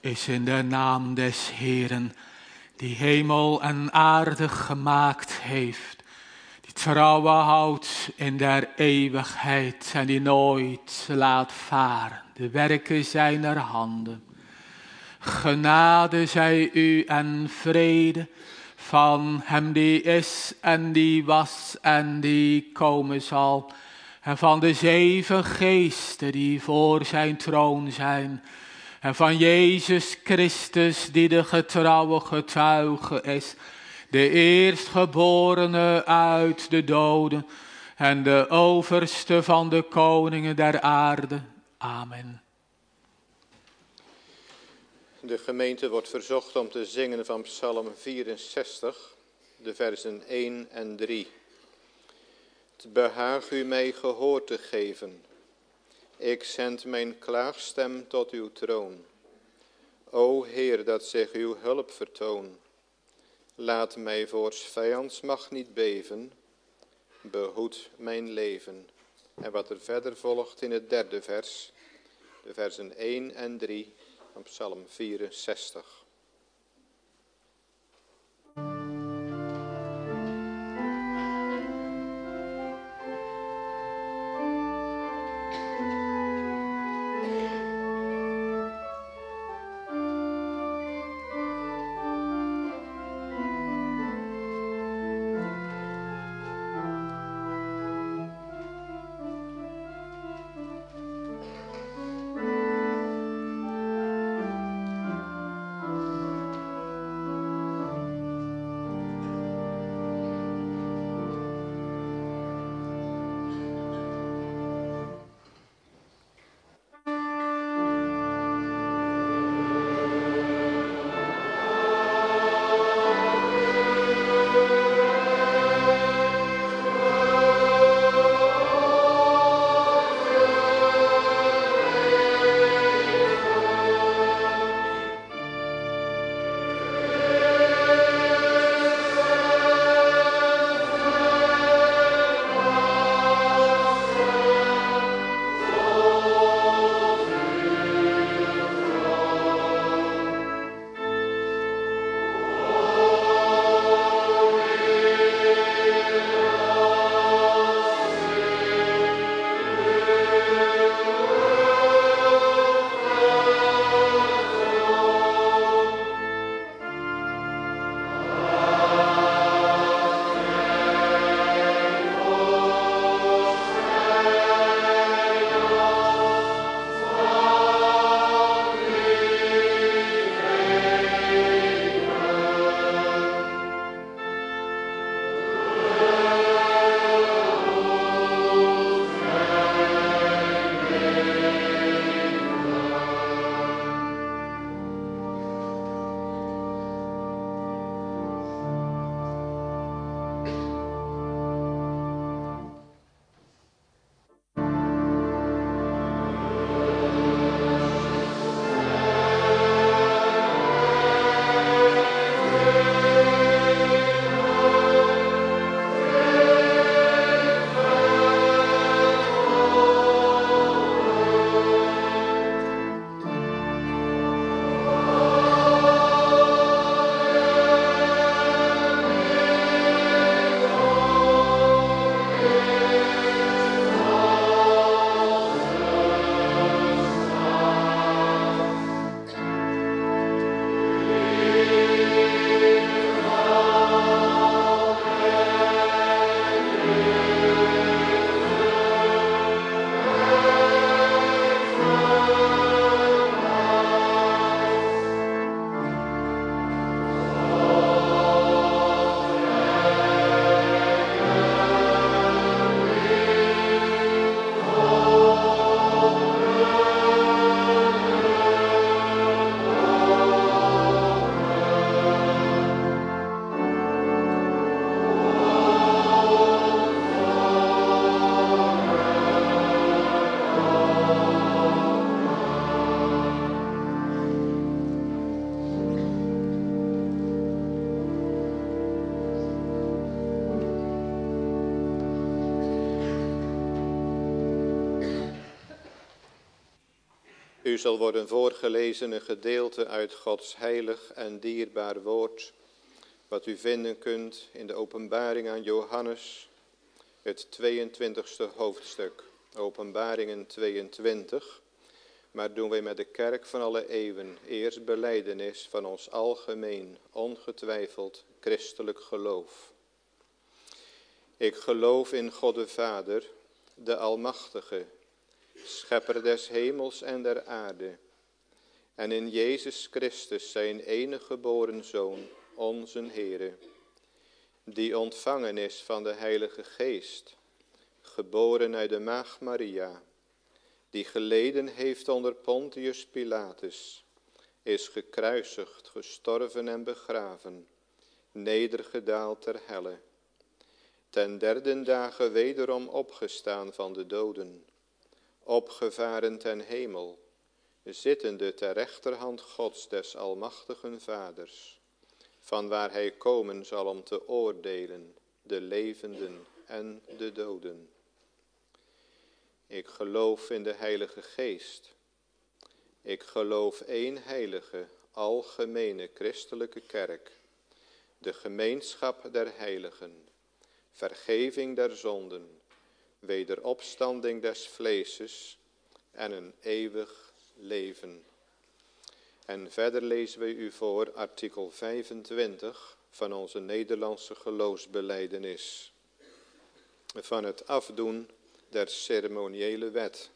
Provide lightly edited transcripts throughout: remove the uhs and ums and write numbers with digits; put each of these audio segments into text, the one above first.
is in de naam des Heeren, die hemel en aarde gemaakt heeft, die trouwe houdt in der eeuwigheid en die nooit laat varen de werken zijner handen. Genade zij u en vrede van hem die is en die was en die komen zal, en van de 7 geesten die voor zijn troon zijn, en van Jezus Christus die de getrouwe getuige is, de eerstgeborene uit de doden en de overste van de koningen der aarde. Amen. De gemeente wordt verzocht om te zingen van Psalm 64, de versen 1 en 3. Het behaagt u mij gehoor te geven. Ik zend mijn klaagstem tot uw troon. O Heer, dat zich uw hulp vertoon. Laat mij voor 's vijands macht niet beven. Behoed mijn leven. En wat er verder volgt in het 3e vers, de versen 1 en 3 van Psalm 64. U zal worden voorgelezen een gedeelte uit Gods heilig en dierbaar woord, wat u vinden kunt in de openbaring aan Johannes, het 22e hoofdstuk, Openbaringen 22. Maar doen wij met de kerk van alle eeuwen eerst belijdenis van ons algemeen, ongetwijfeld christelijk geloof. Ik geloof in God de Vader, de Almachtige, schepper des hemels en der aarde, en in Jezus Christus, zijn enige geboren Zoon, onze Heere, die ontvangen is van de Heilige Geest, geboren uit de Maagd Maria, die geleden heeft onder Pontius Pilatus, is gekruisigd, gestorven en begraven, nedergedaald ter helle, ten derde dage wederom opgestaan van de doden, opgevaren ten hemel, zittende ter rechterhand Gods des almachtigen Vaders, vanwaar hij komen zal om te oordelen de levenden en de doden. Ik geloof in de Heilige Geest. Ik geloof één heilige, algemene christelijke kerk, de gemeenschap der heiligen, vergeving der zonden, wederopstanding des vleeses en een eeuwig leven. En verder lezen wij u voor artikel 25 van onze Nederlandse geloofsbelijdenis, van het afdoen der ceremoniële wet.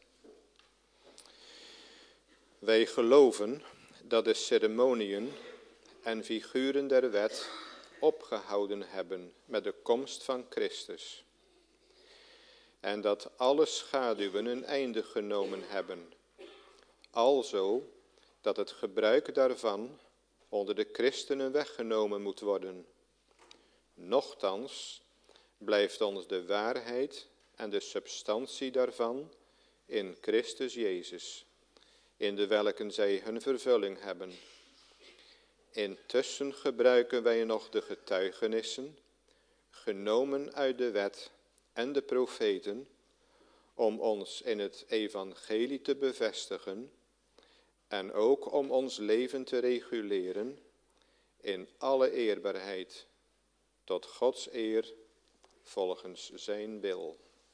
Wij geloven dat de ceremoniën en figuren der wet opgehouden hebben met de komst van Christus, en dat alle schaduwen een einde genomen hebben, alzo dat het gebruik daarvan onder de christenen weggenomen moet worden. Nochtans blijft ons de waarheid en de substantie daarvan in Christus Jezus, in de welken zij hun vervulling hebben. Intussen gebruiken wij nog de getuigenissen, genomen uit de wet en de profeten, om ons in het evangelie te bevestigen en ook om ons leven te reguleren in alle eerbaarheid, tot Gods eer volgens zijn wil.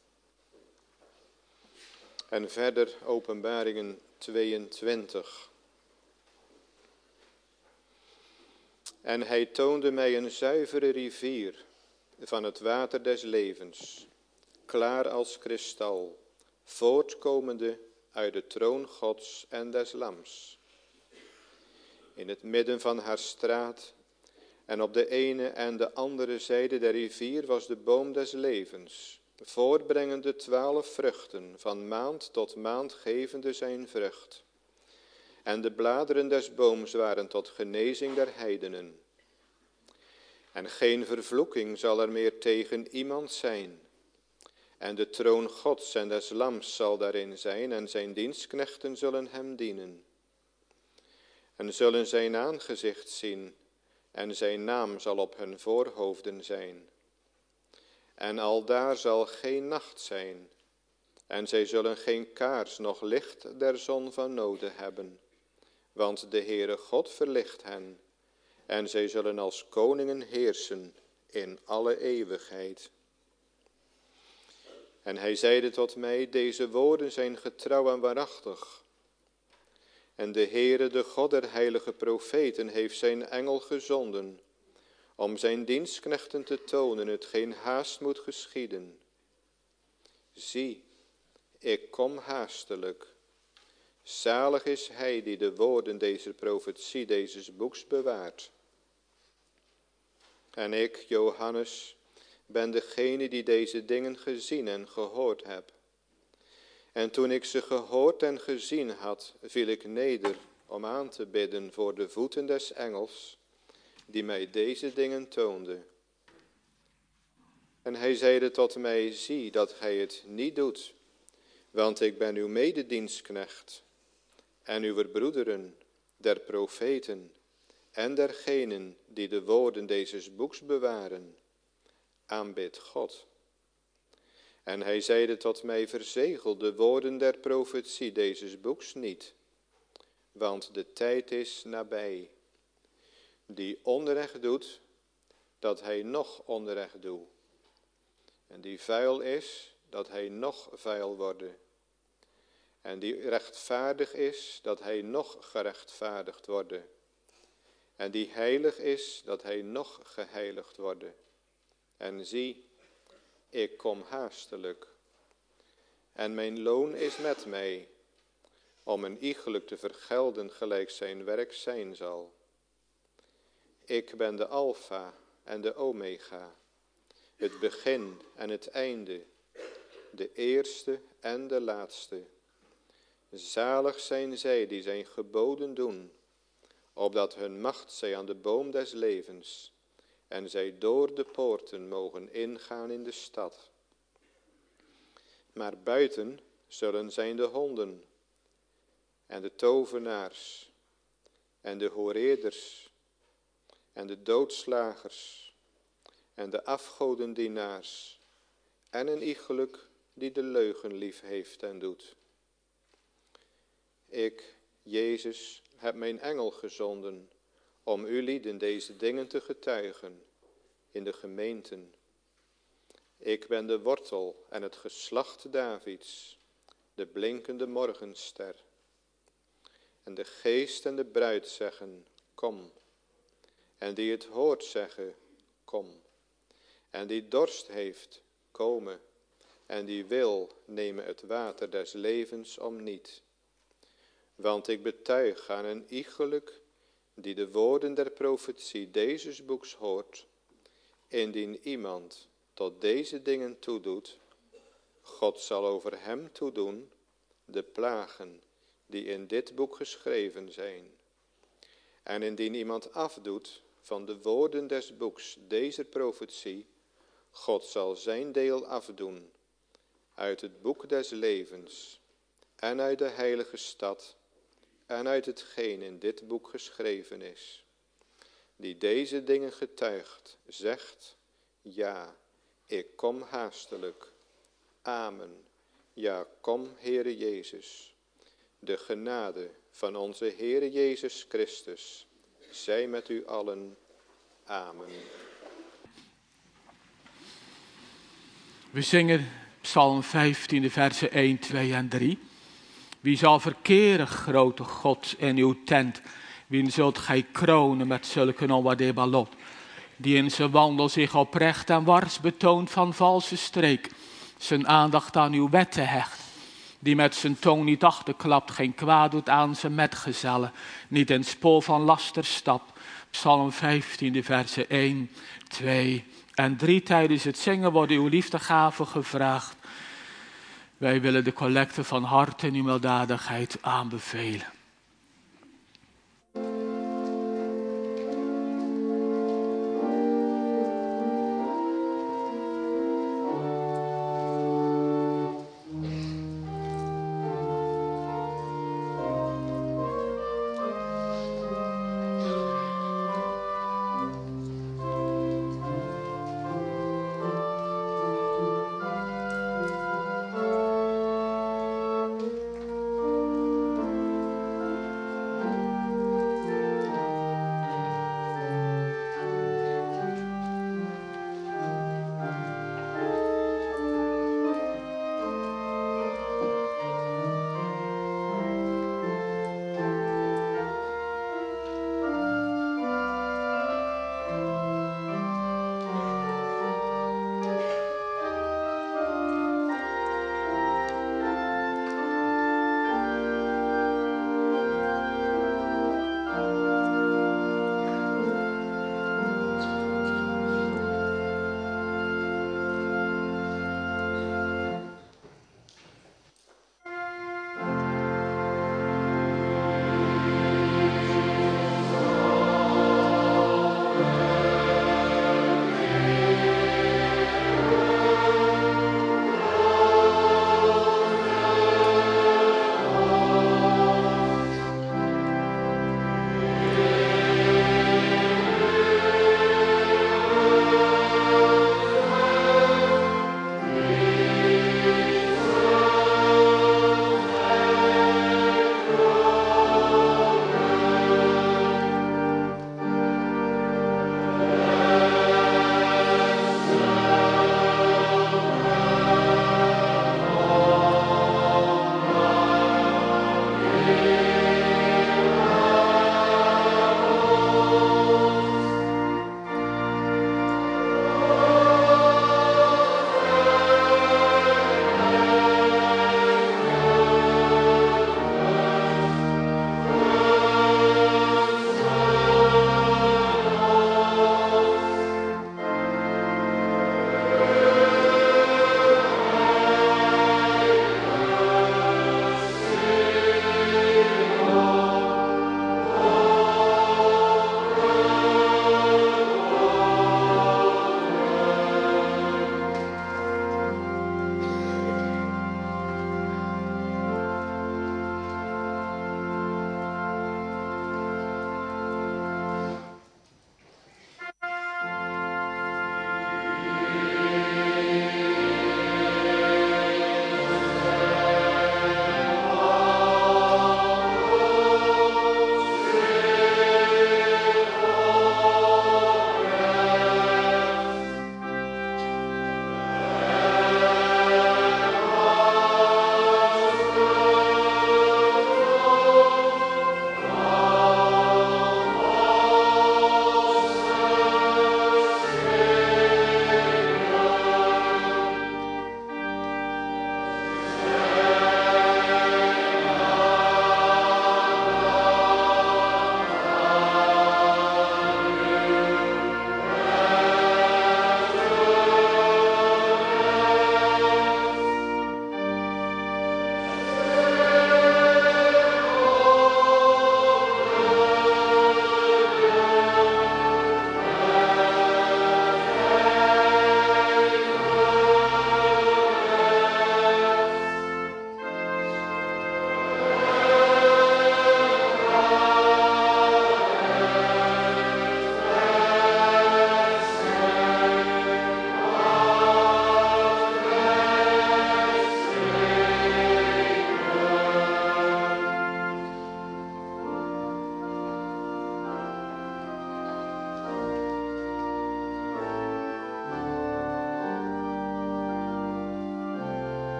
En verder Openbaringen 22. En hij toonde mij een zuivere rivier van het water des levens, klaar als kristal, voortkomende uit de troon Gods en des Lams. In het midden van haar straat en op de ene en de andere zijde der rivier was de boom des levens, voortbrengende 12 vruchten, van maand tot maand gevende zijn vrucht. En de bladeren des booms waren tot genezing der heidenen. En geen vervloeking zal er meer tegen iemand zijn. En de troon Gods en des Lams zal daarin zijn, en zijn dienstknechten zullen hem dienen. En zullen zijn aangezicht zien, en zijn naam zal op hun voorhoofden zijn. En aldaar zal geen nacht zijn, en zij zullen geen kaars noch licht der zon van noden hebben, want de Heere God verlicht hen, en zij zullen als koningen heersen in alle eeuwigheid. En hij zeide tot mij, deze woorden zijn getrouw en waarachtig. En de Heere, de God der heilige profeten, heeft zijn engel gezonden, om zijn dienstknechten te tonen hetgeen haast moet geschieden. Zie, ik kom haastelijk. Zalig is hij die de woorden deze profetie, deze boeks bewaart. En ik, Johannes, ben degene die deze dingen gezien en gehoord heb. En toen ik ze gehoord en gezien had, viel ik neder om aan te bidden voor de voeten des engels, die mij deze dingen toonde. En hij zeide tot mij, zie dat gij het niet doet, want ik ben uw mededienstknecht en uw broederen, der profeten en dergenen die de woorden deze boeks bewaren. Aanbid God. En hij zeide tot mij, verzegel de woorden der profetie deze boeks niet, want de tijd is nabij. Die onrecht doet, dat hij nog onrecht doet. En die vuil is, dat hij nog vuil wordt. En die rechtvaardig is, dat hij nog gerechtvaardigd wordt. En die heilig is, dat hij nog geheiligd wordt. En zie, ik kom haastelijk. En mijn loon is met mij, om een iegelijk te vergelden gelijk zijn werk zijn zal. Ik ben de Alpha en de Omega, het begin en het einde, de eerste en de laatste. Zalig zijn zij die zijn geboden doen, opdat hun macht zij aan de boom des levens, en zij door de poorten mogen ingaan in de stad. Maar buiten zullen zijn de honden, en de tovenaars, en de horeerders, en de doodslagers, en de afgodendienaars, en een iegelijk die de leugen lief heeft en doet. Ik, Jezus, heb mijn engel gezonden om u lieden deze dingen te getuigen in de gemeenten. Ik ben de wortel en het geslacht Davids, de blinkende morgenster. En de geest en de bruid zeggen, kom. En die het hoort zeggen, kom. En die dorst heeft, komen. En die wil, nemen het water des levens om niet. Want ik betuig aan een iegelijk die de woorden der profetie deze boeks hoort, indien iemand tot deze dingen toedoet, God zal over hem toedoen de plagen die in dit boek geschreven zijn. En indien iemand afdoet van de woorden des boeks deze profetie, God zal zijn deel afdoen uit het boek des levens en uit de heilige stad en uit hetgeen in dit boek geschreven is. Die deze dingen getuigt, zegt, ja, ik kom haastelijk. Amen. Ja, kom, Heere Jezus. De genade van onze Heere Jezus Christus zij met u allen. Amen. We zingen Psalm 15, de versen 1, 2 en 3. Wie zal verkeren, grote God, in uw tent? Wien zult gij kronen met zulke onwaardeerbaar lot? Die in zijn wandel zich oprecht en wars betoont van valse streek. Zijn aandacht aan uw wetten hecht. Die met zijn tong niet achterklapt, geen kwaad doet aan zijn metgezellen. Niet in het spoor van laster stapt. Psalm 15, de versen 1, 2 en 3. Tijdens het zingen worden uw liefdegaven gevraagd. Wij willen de collecte van hart en uw weldadigheid aanbevelen.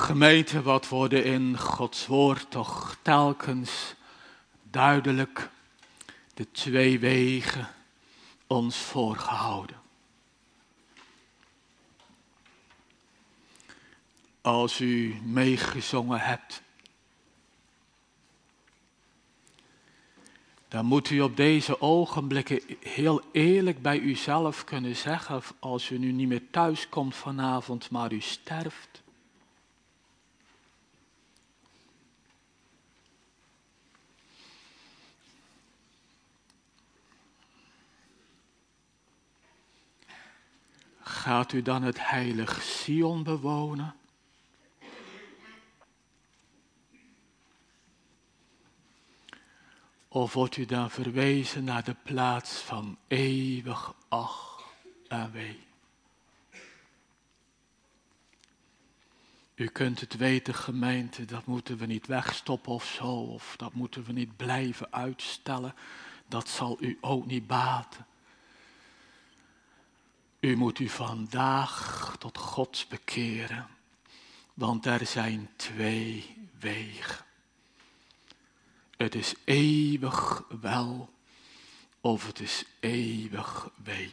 Gemeente, wat worden in Gods woord toch telkens duidelijk de twee wegen ons voorgehouden. Als u meegezongen hebt, dan moet u op deze ogenblikken heel eerlijk bij uzelf kunnen zeggen, als u nu niet meer thuis komt vanavond, maar u sterft. Gaat u dan het heilig Sion bewonen? Of wordt u dan verwezen naar de plaats van eeuwig ach en wee? U kunt het weten, gemeente, dat moeten we niet wegstoppen of zo, of dat moeten we niet blijven uitstellen. Dat zal u ook niet baten. U moet u vandaag tot God bekeren, want er zijn twee wegen. Het is eeuwig wel of het is eeuwig wee.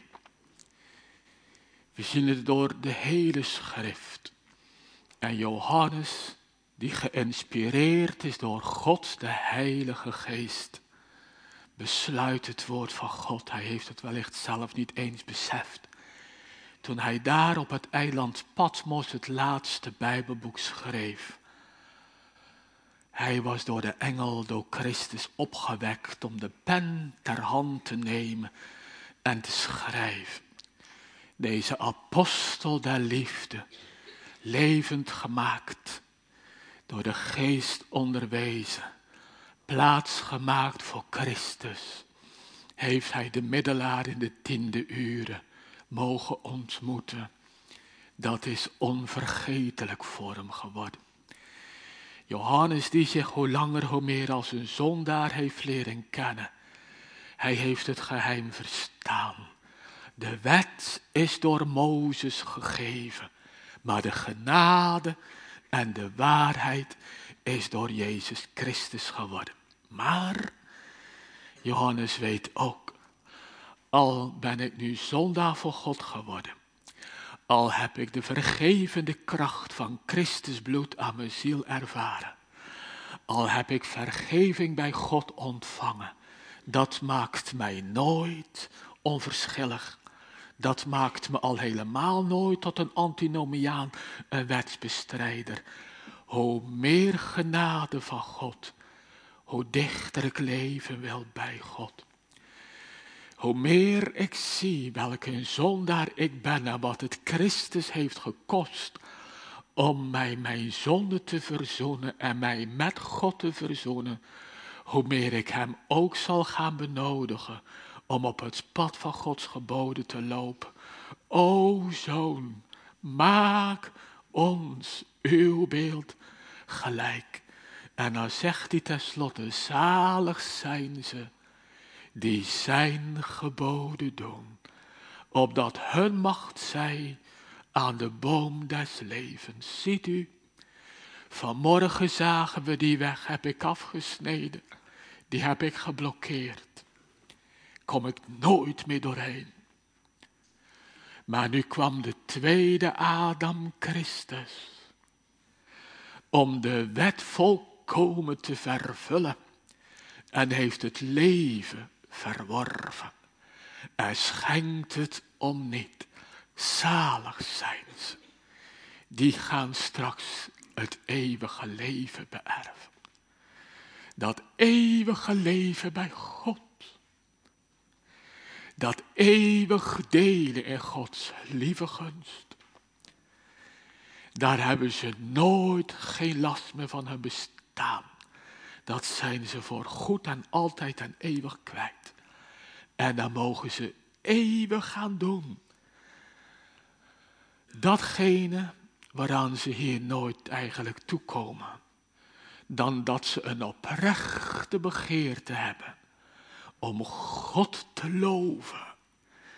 We zien het door de hele schrift. En Johannes, die geïnspireerd is door God, de Heilige Geest, besluit het woord van God. Hij heeft het wellicht zelf niet eens beseft. Toen hij daar op het eiland Patmos het laatste Bijbelboek schreef. Hij was door de engel, door Christus opgewekt om de pen ter hand te nemen en te schrijven. Deze apostel der liefde, levend gemaakt, door de geest onderwezen, plaats gemaakt voor Christus, heeft hij de middelaar in de 10e uren mogen ontmoeten. Dat is onvergetelijk voor hem geworden. Johannes die zich hoe langer hoe meer als een zondaar heeft leren kennen. Hij heeft het geheim verstaan. De wet is door Mozes gegeven, maar de genade en de waarheid is door Jezus Christus geworden. Maar Johannes weet ook, al ben ik nu zondaar voor God geworden, al heb ik de vergevende kracht van Christus bloed aan mijn ziel ervaren, al heb ik vergeving bij God ontvangen, dat maakt mij nooit onverschillig. Dat maakt me al helemaal nooit tot een antinomiaan, een wetsbestrijder. Hoe meer genade van God, hoe dichter ik leven wil bij God. Hoe meer ik zie welke zondaar ik ben en wat het Christus heeft gekost om mij mijn zonde te verzoenen en mij met God te verzoenen, hoe meer ik hem ook zal gaan benodigen om op het pad van Gods geboden te lopen. O Zoon, maak ons uw beeld gelijk. En dan zegt hij tenslotte, zalig zijn ze die zijn geboden doen, opdat hun macht zij aan de boom des levens. Ziet u, vanmorgen zagen we die weg, heb ik afgesneden, die heb ik geblokkeerd. Kom ik nooit meer doorheen. Maar nu kwam de tweede Adam, Christus, om de wet volkomen te vervullen en heeft het leven verworven en schenkt het om niet. Zalig zijn ze, die gaan straks het eeuwige leven beërven. Dat eeuwige leven bij God. Dat eeuwig delen in Gods lieve gunst. Daar hebben ze nooit geen last meer van hun bestaan. Dat zijn ze voor goed en altijd en eeuwig kwijt. En dan mogen ze eeuwig gaan doen. Datgene waaraan ze hier nooit eigenlijk toekomen. Dan dat ze een oprechte begeerte hebben om God te loven.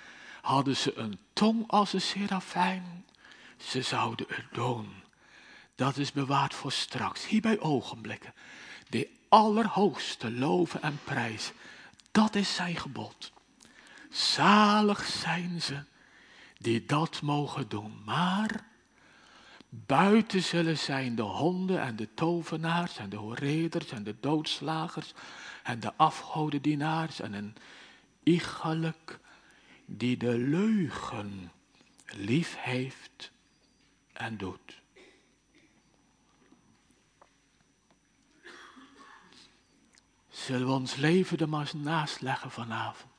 Hadden ze een tong als een serafijn, ze zouden het doen. dat is bewaard voor straks, hier bij ogenblikken. De Allerhoogste loven en prijzen, dat is zijn gebod. Zalig zijn ze die dat mogen doen, maar buiten zullen zijn de honden en de tovenaars en de horeders en de doodslagers en de afgodendienaars en een iegelijk die de leugen lief heeft en doet. Zullen we ons leven er maar eens naast leggen vanavond?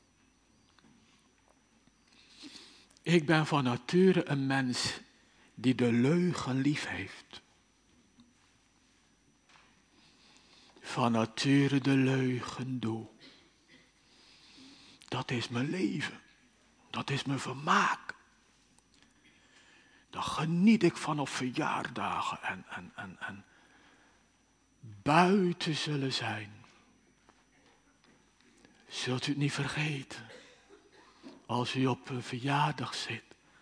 Ik ben van nature een mens die de leugen lief heeft. Van nature de leugen doe. Dat is mijn leven. Dat is mijn vermaak. Daar geniet ik van op verjaardagen en buiten zullen zijn. Zult u het niet vergeten. Als u op een verjaardag zit.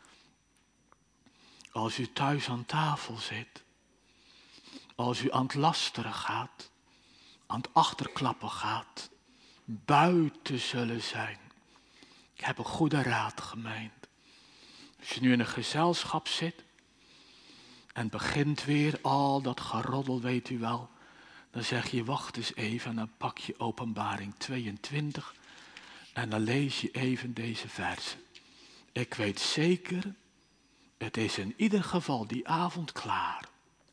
Als u thuis aan tafel zit. Als u aan het lasteren gaat. Aan het achterklappen gaat. Buiten zullen zijn. Ik heb een goede raad, gemeente. Als je nu in een gezelschap zit. En begint weer al dat geroddel, weet u wel. Dan zeg je, wacht eens even en dan pak je Openbaring 22 en dan lees je even deze versen. Ik weet zeker, het is in ieder geval die avond klaar.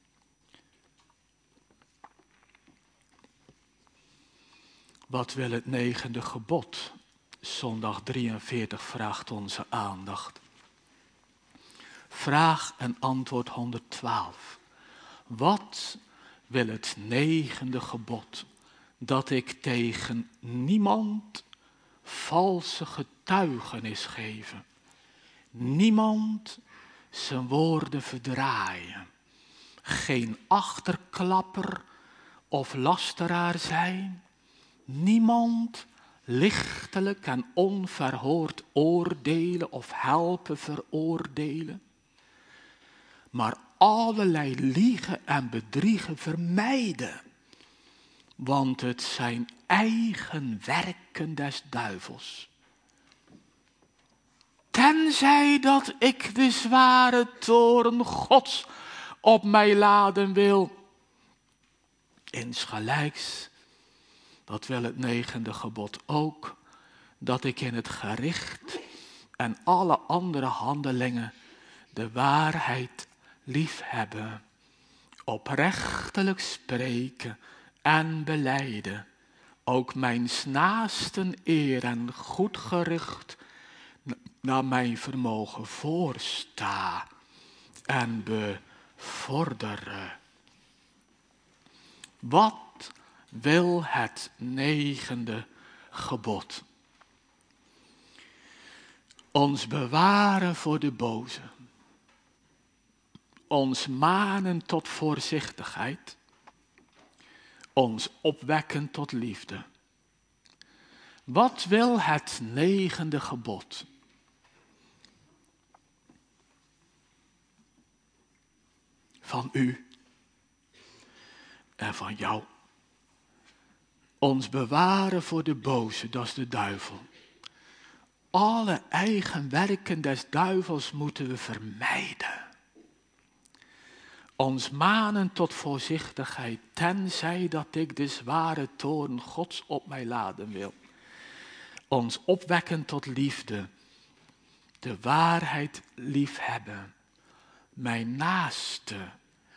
Wat wil het 9e gebod? Zondag 43 vraagt onze aandacht. Vraag en antwoord 112. Wat wil het 9e gebod? Dat ik tegen niemand valse getuigenis geven. Niemand zijn woorden verdraaien. Geen achterklapper of lasteraar zijn. Niemand lichtelijk en onverhoord oordelen of helpen veroordelen. Maar allerlei liegen en bedriegen vermijden. Want het zijn eigen werken des duivels. Tenzij dat ik de zware toorn Gods op mij laden wil. Insgelijks, dat wil het 9e gebod ook, dat ik in het gericht en alle andere handelingen de waarheid liefhebben, oprechtelijk spreken en belijden, ook mijns naasten eer en goed gericht naar mijn vermogen voorsta en bevorderen. Wat wil het 9e gebod? Ons bewaren voor de boze. Ons manen tot voorzichtigheid. Ons opwekken tot liefde. Wat wil het 9e gebod? Van u en van jou. Ons bewaren voor de boze, dat is de duivel. Alle eigen werken des duivels moeten we vermijden. Ons manen tot voorzichtigheid, tenzij dat ik de zware toorn Gods op mij laden wil. Ons opwekken tot liefde, de waarheid liefhebben, mijn naaste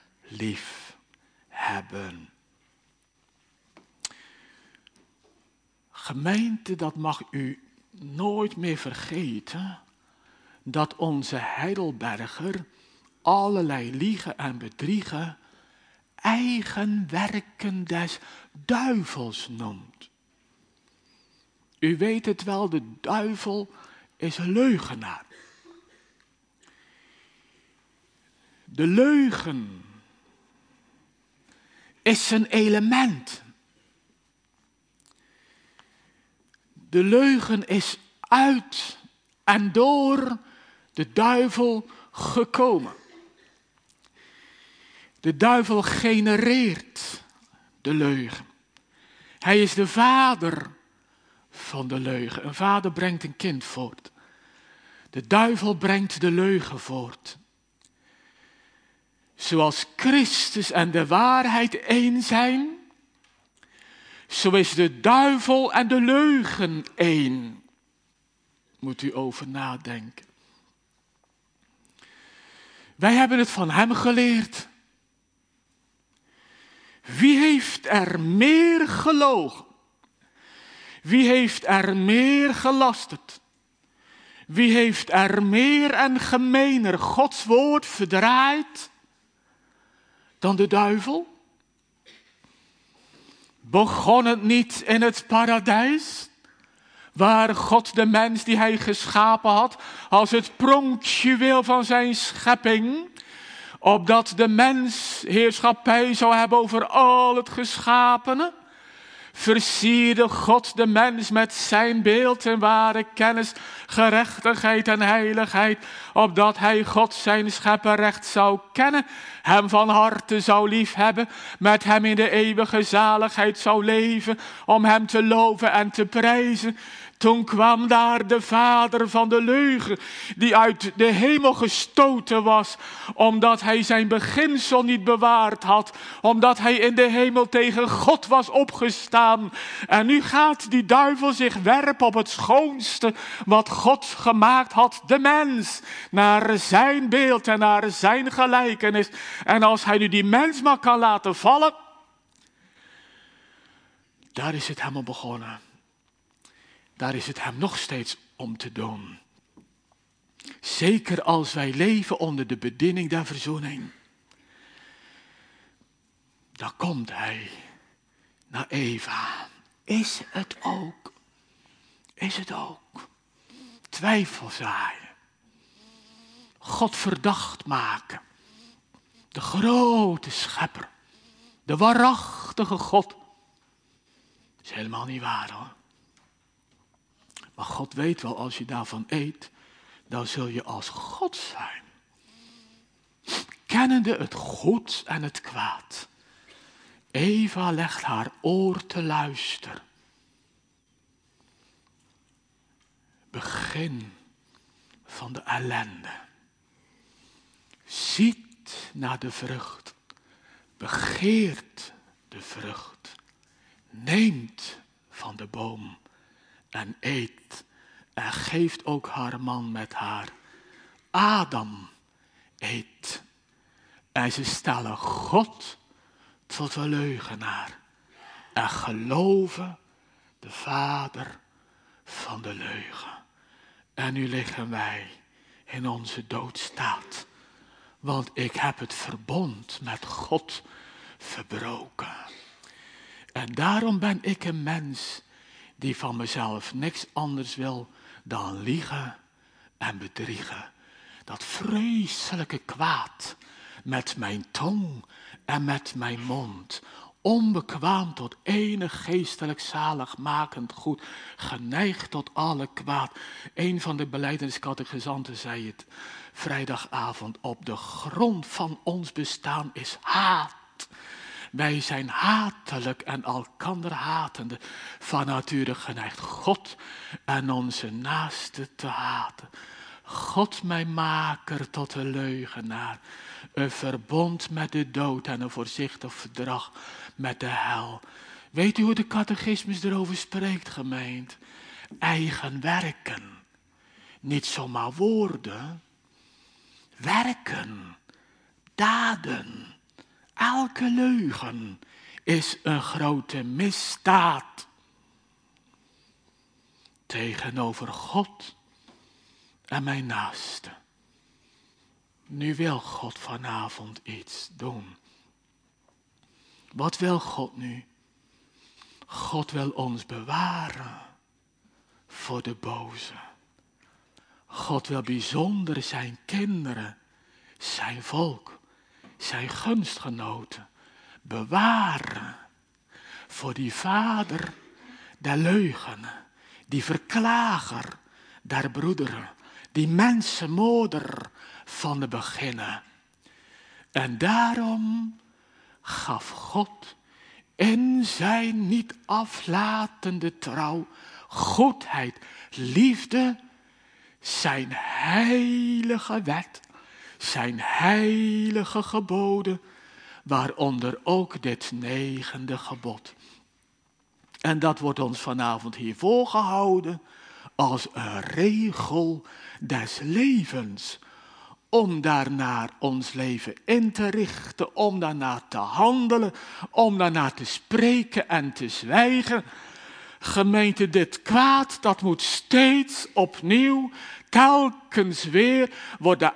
liefhebben. Gemeente, dat mag u nooit meer vergeten, dat onze Heidelberger allerlei liegen en bedriegen eigen werken des duivels noemt. U weet het wel, de duivel is een leugenaar. De leugen is zijn element. De leugen is uit en door de duivel gekomen. De duivel genereert de leugen. Hij is de vader van de leugen. Een vader brengt een kind voort. De duivel brengt de leugen voort. Zoals Christus en de waarheid één zijn, zo is de duivel en de leugen één. Moet u over nadenken. Wij hebben het van hem geleerd. Wie heeft er meer gelogen? Wie heeft er meer gelasterd? Wie heeft er meer en gemener Gods woord verdraaid dan de duivel? Begon het niet in het paradijs, waar God de mens die hij geschapen had, als het pronkjuweel van zijn schepping, opdat de mens heerschappij zou hebben over al het geschapene, versierde God de mens met zijn beeld en ware kennis, gerechtigheid en heiligheid, opdat hij God zijn schepperrecht zou kennen, hem van harte zou liefhebben, met hem in de eeuwige zaligheid zou leven, om hem te loven en te prijzen. Toen kwam daar de vader van de leugen, die uit de hemel gestoten was, omdat hij zijn beginsel niet bewaard had, omdat hij in de hemel tegen God was opgestaan. En nu gaat die duivel zich werpen op het schoonste wat God gemaakt had, de mens, naar zijn beeld en naar zijn gelijkenis. En als hij nu die mens maar kan laten vallen, daar is het helemaal begonnen. Daar is het hem nog steeds om te doen. Zeker als wij leven onder de bediening der verzoening. Dan komt hij naar Eva. Is het ook? Is het ook? Twijfel zaaien. God verdacht maken. De grote schepper. De waarachtige God. Dat is helemaal niet waar hoor. Maar God weet wel, als je daarvan eet, dan zul je als God zijn. Kennende het goed en het kwaad. Eva legt haar oor te luisteren. Begin van de ellende. Ziet naar de vrucht. Begeert de vrucht. Neemt van de boom. En eet en geeft ook haar man met haar. Adam eet. En ze stellen God tot een leugenaar. En geloven de vader van de leugen. En nu liggen wij in onze doodstaat. Want ik heb het verbond met God verbroken. En daarom ben ik een mens die van mezelf niks anders wil dan liegen en bedriegen. Dat vreselijke kwaad met mijn tong en met mijn mond. Onbekwaam tot enig geestelijk zaligmakend goed. Geneigd tot alle kwaad. Een van de belijdeniscatechisanten zei het vrijdagavond. Op de grond van ons bestaan is haat. Wij zijn hatelijk en elkander hatende, van nature geneigd God en onze naaste te haten. God mijn maker tot een leugenaar, een verbond met de dood en een voorzichtig verdrag met de hel. Weet u hoe de catechismus erover spreekt, gemeente? Eigen werken, niet zomaar woorden, werken, daden. Elke leugen is een grote misdaad tegenover God en mijn naaste. Nu wil God vanavond iets doen. Wat wil God nu? God wil ons bewaren voor de boze. God wil bijzonder zijn kinderen, zijn volk, zijn gunstgenoten bewaren voor die vader der leugen, die verklager der broederen, die mensenmoorder van de beginnen. En daarom gaf God in zijn niet aflatende trouw, goedheid, liefde, zijn heilige wet, zijn heilige geboden, waaronder ook dit 9e gebod. En dat wordt ons vanavond hier voorgehouden als een regel des levens. Om daarnaar ons leven in te richten, om daarnaar te handelen, om daarnaar te spreken en te zwijgen. Gemeente, dit kwaad, dat moet steeds opnieuw, telkens weer worden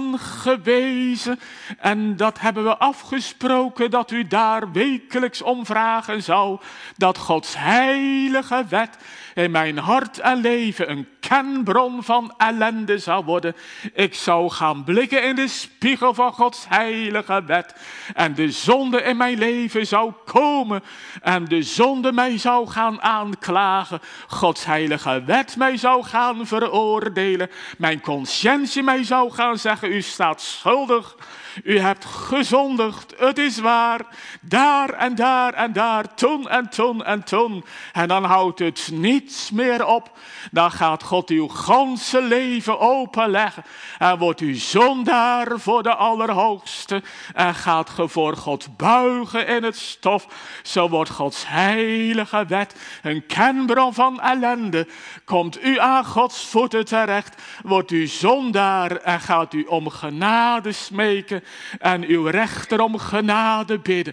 aangewezen. En dat hebben we afgesproken, dat u daar wekelijks om vragen zou. Dat Gods heilige wet in mijn hart en leven een kenbron van ellende zou worden. Ik zou gaan blikken in de spiegel van Gods heilige wet. En de zonde in mijn leven zou komen. En de zonde mij zou gaan aanklagen. Gods heilige wet mij zou gaan veroordelen. Mijn conscientie mij zou gaan zeggen, u staat schuldig. U hebt gezondigd, het is waar. Daar en daar en daar, toen en toen en toen. En dan houdt het niets meer op. Dan gaat God uw ganse leven openleggen. En wordt u zondaar voor de Allerhoogste. En gaat ge voor God buigen in het stof. Zo wordt Gods heilige wet een kenbron van ellende. Komt u aan Gods voeten terecht. Wordt u zondaar en gaat u om genade smeken. En uw rechter om genade bidden.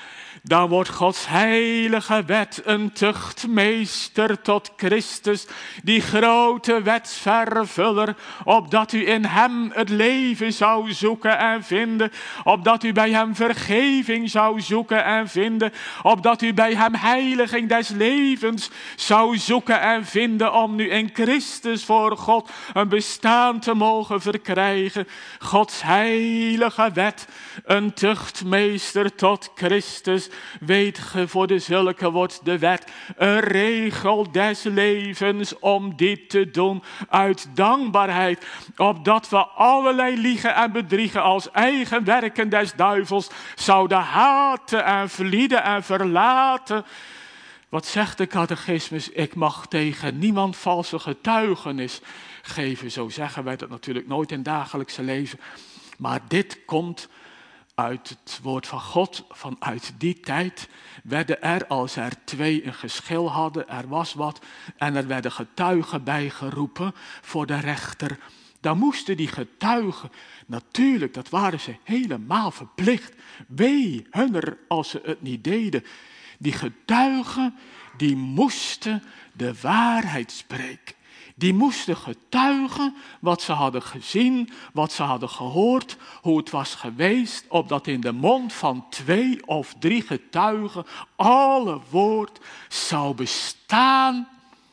Dan wordt Gods heilige wet een tuchtmeester tot Christus, die grote wetsvervuller, opdat u in hem het leven zou zoeken en vinden, opdat u bij hem vergeving zou zoeken en vinden, opdat u bij hem heiliging des levens zou zoeken en vinden, om nu in Christus voor God een bestaan te mogen verkrijgen. Gods heilige wet, een tuchtmeester tot Christus. Weet ge, voor de zulke wordt de wet een regel des levens om dit te doen uit dankbaarheid, opdat we allerlei liegen en bedriegen als eigen werken des duivels zouden haten en vlieden en verlaten. Wat zegt de catechismus? Ik mag tegen niemand valse getuigenis geven. Zo zeggen wij dat natuurlijk nooit in het dagelijkse leven. Maar dit komt uit het woord van God. Vanuit die tijd werden er, als er twee een geschil hadden, er was wat, en er werden getuigen bijgeroepen voor de rechter. Dan moesten die getuigen, natuurlijk, dat waren ze helemaal verplicht. Wee hunner als ze het niet deden. Die getuigen, die moesten de waarheid spreken. Die moesten getuigen wat ze hadden gezien, wat ze hadden gehoord, hoe het was geweest, opdat in de mond van 2 of 3 getuigen alle woord zou bestaan.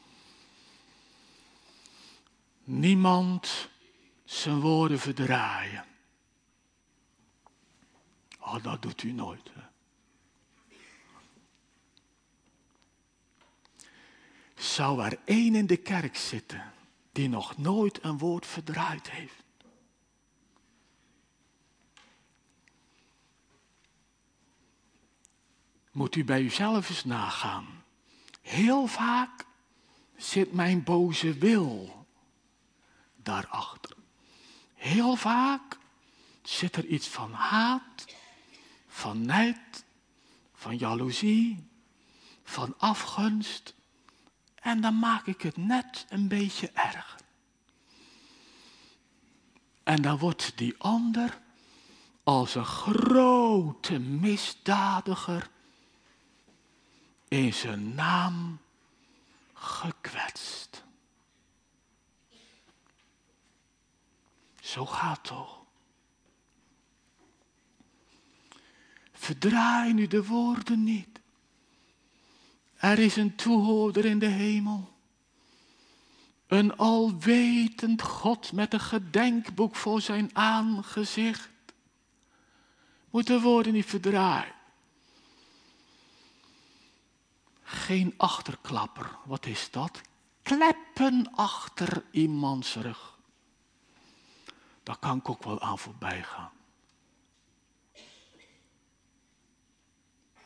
Niemand zijn woorden verdraaien. Oh, dat doet u nooit. Hè? Zou er één in de kerk zitten die nog nooit een woord verdraaid heeft? Moet u bij uzelf eens nagaan. Heel vaak zit mijn boze wil daarachter. Heel vaak zit er iets van haat, van nijd, van jaloezie, van afgunst. En dan maak ik het net een beetje erger. En dan wordt die ander als een grote misdadiger in zijn naam gekwetst. Zo gaat toch. Verdraai nu de woorden niet. Er is een toehoorder in de hemel. Een alwetend God met een gedenkboek voor zijn aangezicht. Moet de woorden niet verdraaien. Geen achterklapper. Wat is dat? Kleppen achter iemands rug. Daar kan ik ook wel aan voorbij gaan.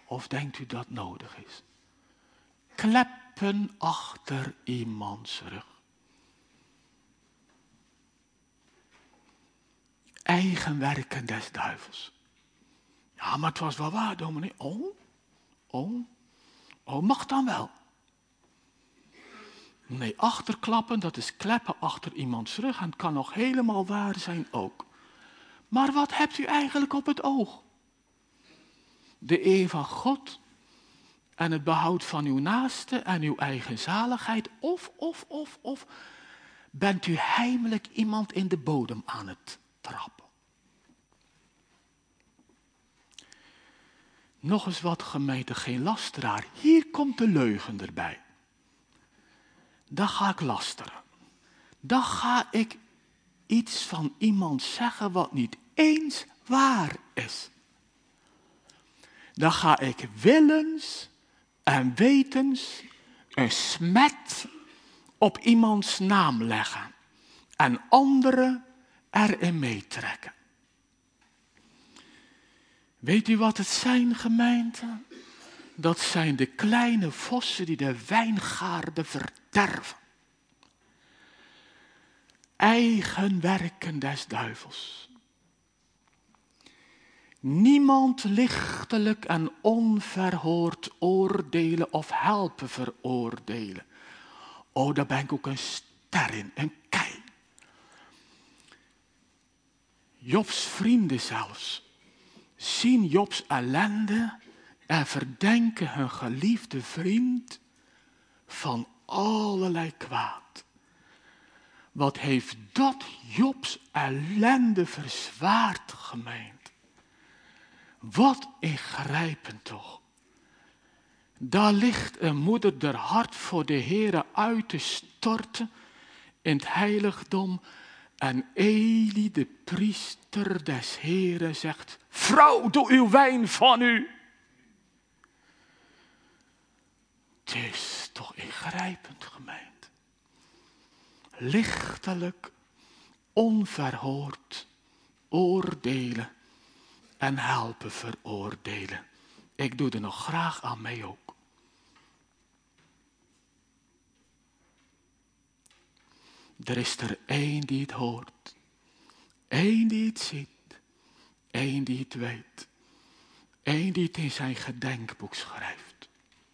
Of denkt u dat nodig is? Kleppen achter iemands rug. Eigen werken des duivels. Ja, maar het was wel waar, dominee. Oh, mag dan wel. Nee, achterklappen, dat is kleppen achter iemands rug en het kan nog helemaal waar zijn ook. Maar wat hebt u eigenlijk op het oog? De eer van God en het behoud van uw naaste en uw eigen zaligheid? Of bent u heimelijk iemand in de bodem aan het trappen? Nog eens wat, gemeente, geen lasteraar. Hier komt de leugen erbij. Dan ga ik lasteren. Dan ga ik iets van iemand zeggen wat niet eens waar is. Dan ga ik willens en wetens een smet op iemands naam leggen. En anderen erin meetrekken. Weet u wat het zijn, gemeente? Dat zijn de kleine vossen die de wijngaarden verderven. Eigen werken des duivels. Niemand lichtelijk en onverhoord oordelen of helpen veroordelen. Oh, daar ben ik ook een ster in, een kei. Jobs vrienden zelfs zien Jobs ellende en verdenken hun geliefde vriend van allerlei kwaad. Wat heeft dat Jobs ellende verzwaard, gemeente? Wat ingrijpend toch. Daar ligt een moeder der hart voor de Heere uit te storten in het heiligdom. En Eli, de priester des Heere, zegt: vrouw, doe uw wijn van u. Het is toch ingrijpend, gemeente. Lichtelijk, onverhoord, oordelen en helpen veroordelen. Ik doe er nog graag aan mee ook. Er is er één die het hoort. Eén die het ziet. Eén die het weet. Eén die het in zijn gedenkboek schrijft.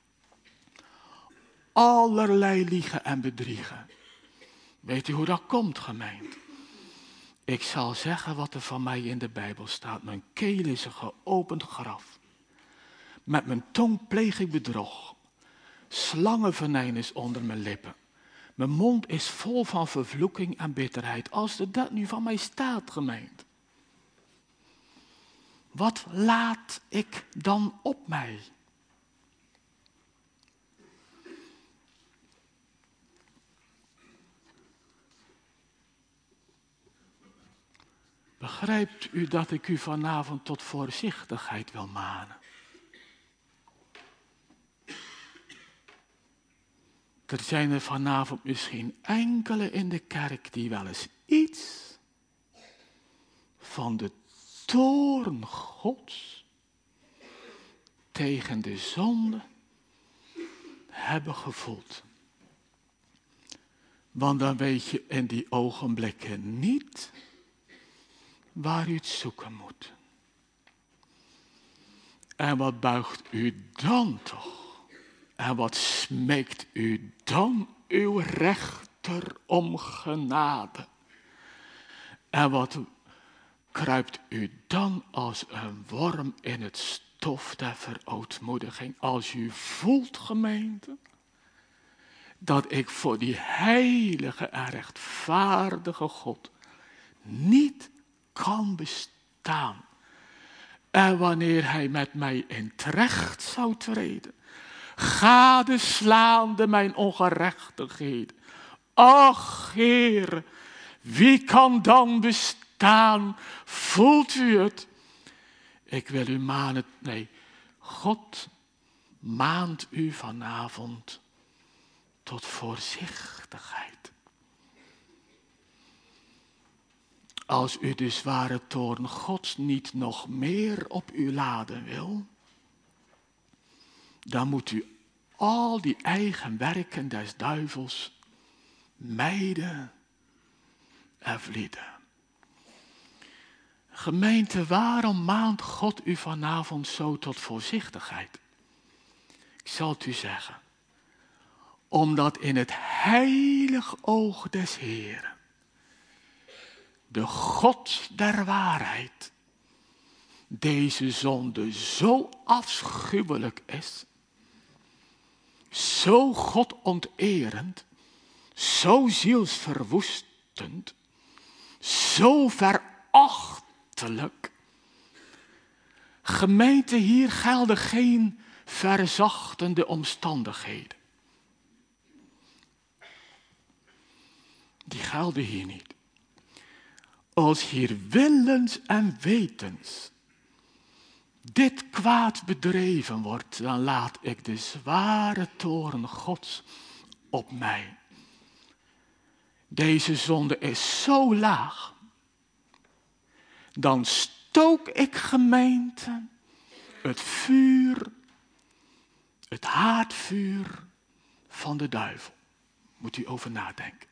Allerlei liegen en bedriegen. Weet u hoe dat komt, gemeente? Ik zal zeggen wat er van mij in de Bijbel staat. Mijn keel is een geopend graf. Met mijn tong pleeg ik bedrog. Slangenvenijn is onder mijn lippen. Mijn mond is vol van vervloeking en bitterheid. Als er dat nu van mij staat, gemeente. Wat laat ik dan op mij? Begrijpt u dat ik u vanavond tot voorzichtigheid wil manen? Er zijn er vanavond misschien enkele in de kerk die wel eens iets van de toorn Gods tegen de zonde hebben gevoeld. Want dan weet je in die ogenblikken niet waar u het zoeken moet. En wat buigt u dan toch? En wat smeekt u dan uw rechter om genade? En wat kruipt u dan als een worm in het stof der verootmoediging? Als u voelt, gemeente, dat ik voor die heilige en rechtvaardige God niet kan bestaan. En wanneer hij met mij in terecht zou treden, gadeslaande mijn ongerechtigheden. Ach, Heer, wie kan dan bestaan? Voelt u het? Ik wil u manen, nee, God maant u vanavond tot voorzichtigheid. Als u de zware toorn Gods niet nog meer op u laden wil, dan moet u al die eigen werken des duivels mijden en vlieden. Gemeente, waarom maant God u vanavond zo tot voorzichtigheid? Ik zal het u zeggen. Omdat in het heilig oog des Heeren, de God der waarheid, deze zonde zo afschuwelijk is, zo godonterend, zo zielsverwoestend, zo verachtelijk. Gemeente, hier gelden geen verzachtende omstandigheden. Die gelden hier niet. Als hier willens en wetens dit kwaad bedreven wordt, dan laat ik de zware toorn Gods op mij. Deze zonde is zo laag. Dan stook ik, gemeente, het vuur, het haardvuur van de duivel. Moet u over nadenken.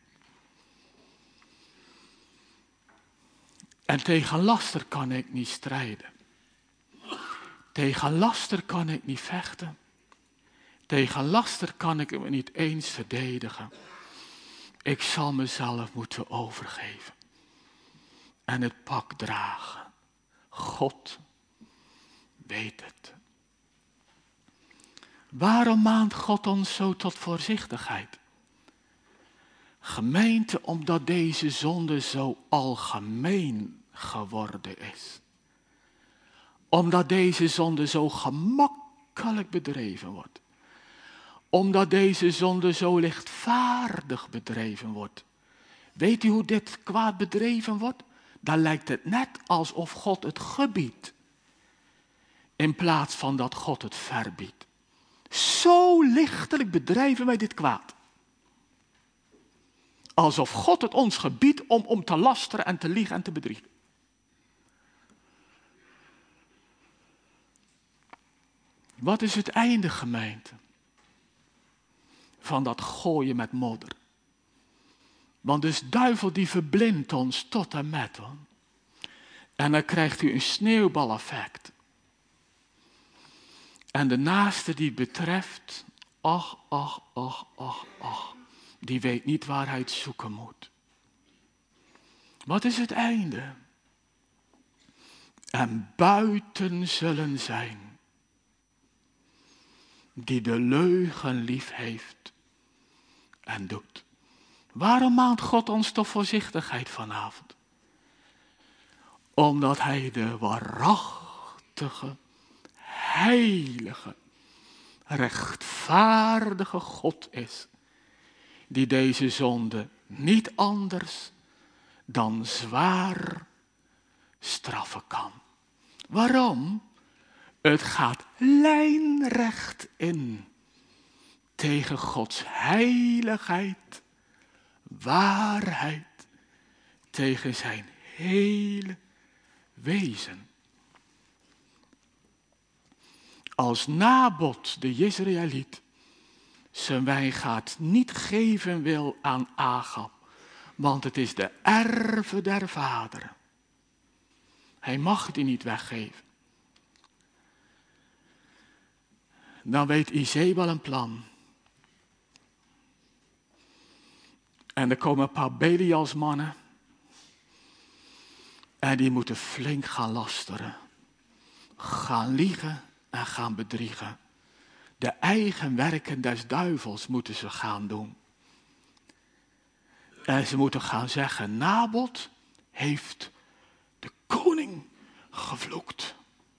En tegen laster kan ik niet strijden. Tegen laster kan ik niet vechten. Tegen laster kan ik me niet eens verdedigen. Ik zal mezelf moeten overgeven. En het pak dragen. God weet het. Waarom maant God ons zo tot voorzichtigheid? Gemeente, omdat deze zonde zo algemeen geworden is. Omdat deze zonde zo gemakkelijk bedreven wordt. Omdat deze zonde zo lichtvaardig bedreven wordt. Weet u hoe dit kwaad bedreven wordt? Dan lijkt het net alsof God het gebiedt. In plaats van dat God het verbiedt. Zo lichtelijk bedrijven wij dit kwaad. Alsof God het ons gebiedt om te lasteren en te liegen en te bedriegen. Wat is het einde, gemeente? Van dat gooien met modder. Want dus duivel die verblindt ons tot en met. Hoor. En dan krijgt u een sneeuwbaleffect. En de naaste die het betreft, ach, die weet niet waar hij het zoeken moet. Wat is het einde? En buiten zullen zijn, die de leugen lief heeft en doet. Waarom maant God ons tot voorzichtigheid vanavond? Omdat hij de waarachtige, heilige, rechtvaardige God is, die deze zonde niet anders dan zwaar straffen kan. Waarom? Het gaat lijnrecht in tegen Gods heiligheid, waarheid, tegen zijn hele wezen. Als Nabot, de Jezreëliet, zijn wijngaard niet geven wil aan Agab, want het is de erve der vaderen. Hij mag die niet weggeven. Dan weet Izebel een plan. En er komen een paar Belialsmannen. En die moeten flink gaan lasteren. Gaan liegen en gaan bedriegen. De eigen werken des duivels moeten ze gaan doen. En ze moeten gaan zeggen, Nabot heeft de koning gevloekt.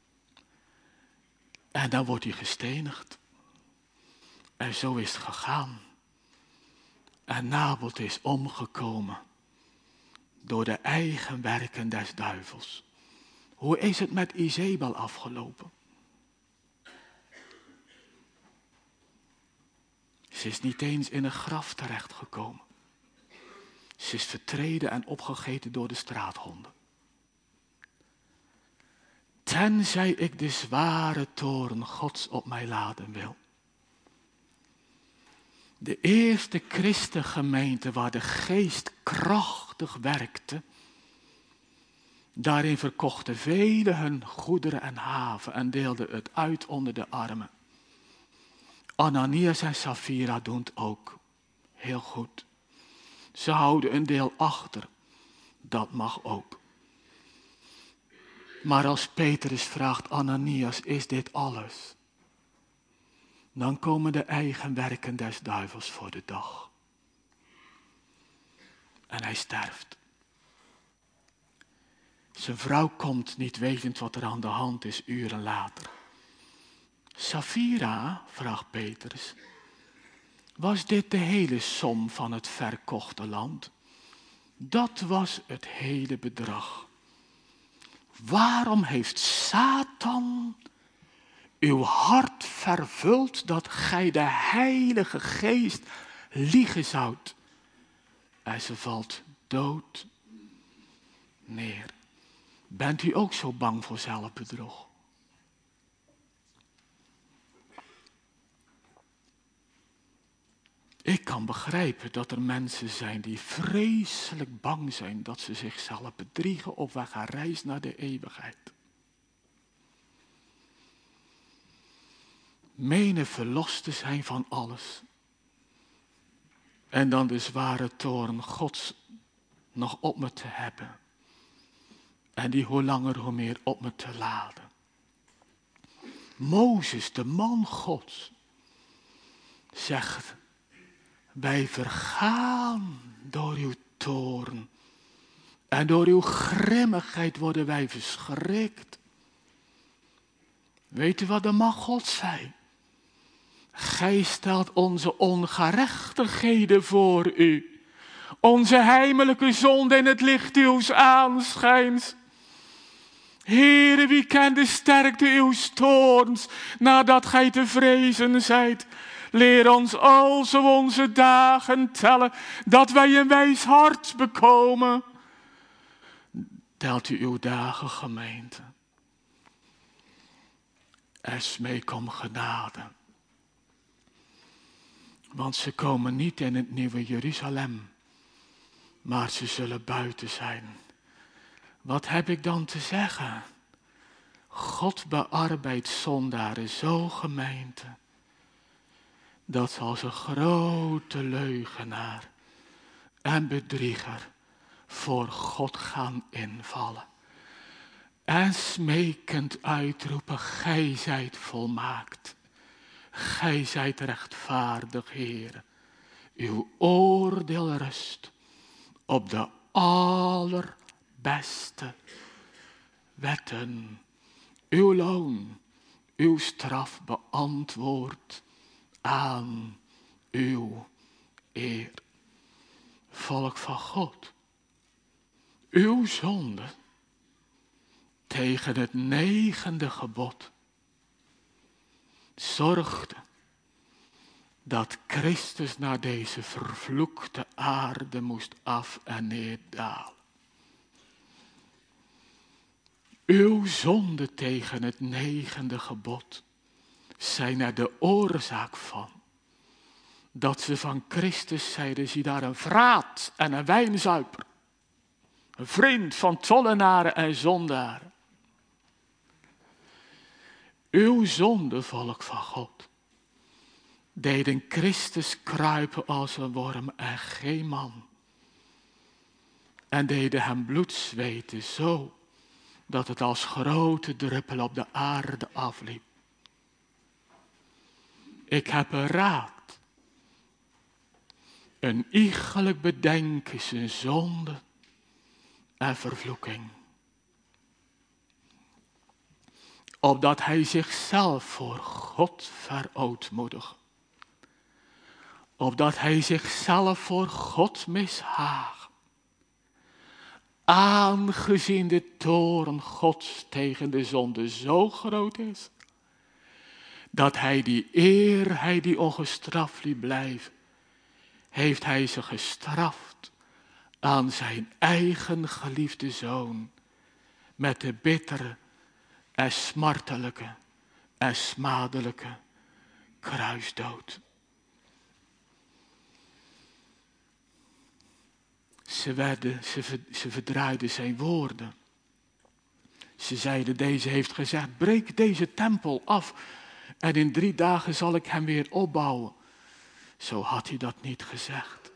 En dan wordt hij gestenigd. En zo is het gegaan. En Nabot is omgekomen door de eigen werken des duivels. Hoe is het met Izebel afgelopen? Ze is niet eens in een graf terechtgekomen. Ze is vertreden en opgegeten door de straathonden. tenzij ik de zware toorn Gods op mij laden wil. De eerste christengemeente waar de geest krachtig werkte, daarin verkochten velen hun goederen en haven en deelden het uit onder de armen. Ananias en Safira doen het ook heel goed. Ze houden een deel achter, dat mag ook. Maar als Petrus vraagt, Ananias, is dit alles? Dan komen de eigen werken des duivels voor de dag. En hij sterft. Zijn vrouw komt niet wetend wat er aan de hand is, uren later. Safira, vraagt Petrus, was dit de hele som van het verkochte land? Dat was het hele bedrag. Waarom heeft Satan uw hart vervuld dat gij de Heilige Geest liegen zoudt? En ze valt dood neer. Bent u ook zo bang voor zelfbedrog? Ik kan begrijpen dat er mensen zijn die vreselijk bang zijn dat ze zichzelf bedriegen op weg gaan reis naar de eeuwigheid. Menen verlost te zijn van alles. En dan de zware toorn Gods nog op me te hebben. En die hoe langer hoe meer op me te laden. Mozes, de man Gods, zegt: wij vergaan door uw toorn. En door uw grimmigheid worden wij verschrikt. Weet u wat de man Gods zei? Gij stelt onze ongerechtigheden voor u. Onze heimelijke zonde in het licht uws aanschijns. Heere, wie kent de sterkte uw toorns, nadat gij te vrezen zijt? Leer ons alzo onze dagen tellen, dat wij een wijs hart bekomen. Telt u uw dagen, gemeente. En smeek om genade. Want ze komen niet in het nieuwe Jeruzalem, maar ze zullen buiten zijn. Wat heb ik dan te zeggen? God bearbeidt zondaren zo, gemeente, dat ze als een grote leugenaar en bedrieger voor God gaan invallen. En smekend uitroepen, gij zijt volmaakt. Gij zijt rechtvaardig, Heer. Uw oordeel rust op de allerbeste wetten. Uw loon, uw straf beantwoordt aan uw eer. Volk van God, uw zonde tegen het 9e gebod zorgde dat Christus naar deze vervloekte aarde moest af en neerdalen. Uw zonde tegen het 9e gebod zijn er de oorzaak van dat ze van Christus zeiden, zie daar een vraat en een wijnzuiper, een vriend van tollenaren en zondaren. Uw zonde, volk van God, deden Christus kruipen als een worm en geen man. En deden hem bloed zweten zo, dat het als grote druppel op de aarde afliep. Ik heb een raad. Een iegelijk bedenken is een zonde en vervloeking. Opdat hij zichzelf voor God verootmoedigt. Opdat hij zichzelf voor God mishaagt. Aangezien de toorn Gods tegen de zonde zo groot is, dat hij die eer, hij die ongestraft liet blijven, heeft hij ze gestraft aan zijn eigen geliefde zoon, met de bittere en smartelijke en smadelijke kruisdood. Ze verdraaiden zijn woorden. Ze zeiden, deze heeft gezegd, breek deze tempel af en in 3 dagen zal ik hem weer opbouwen. Zo had hij dat niet gezegd.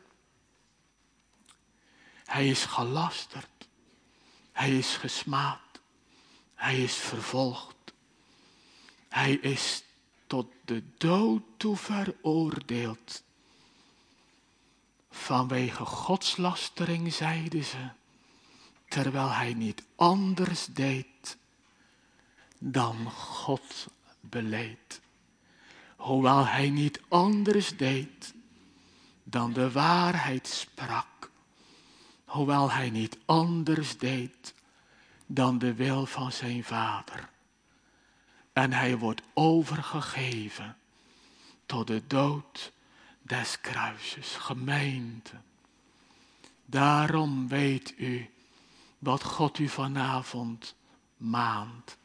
Hij is gelasterd. Hij is gesmaad. Hij is vervolgd. Hij is tot de dood toe veroordeeld. Vanwege godslastering, zeiden ze, terwijl hij niet anders deed dan God beleed. Hoewel hij niet anders deed dan de waarheid sprak. Hoewel hij niet anders deed dan de wil van zijn vader. En hij wordt overgegeven tot de dood des kruises. Gemeente. Daarom weet u wat God u vanavond maant.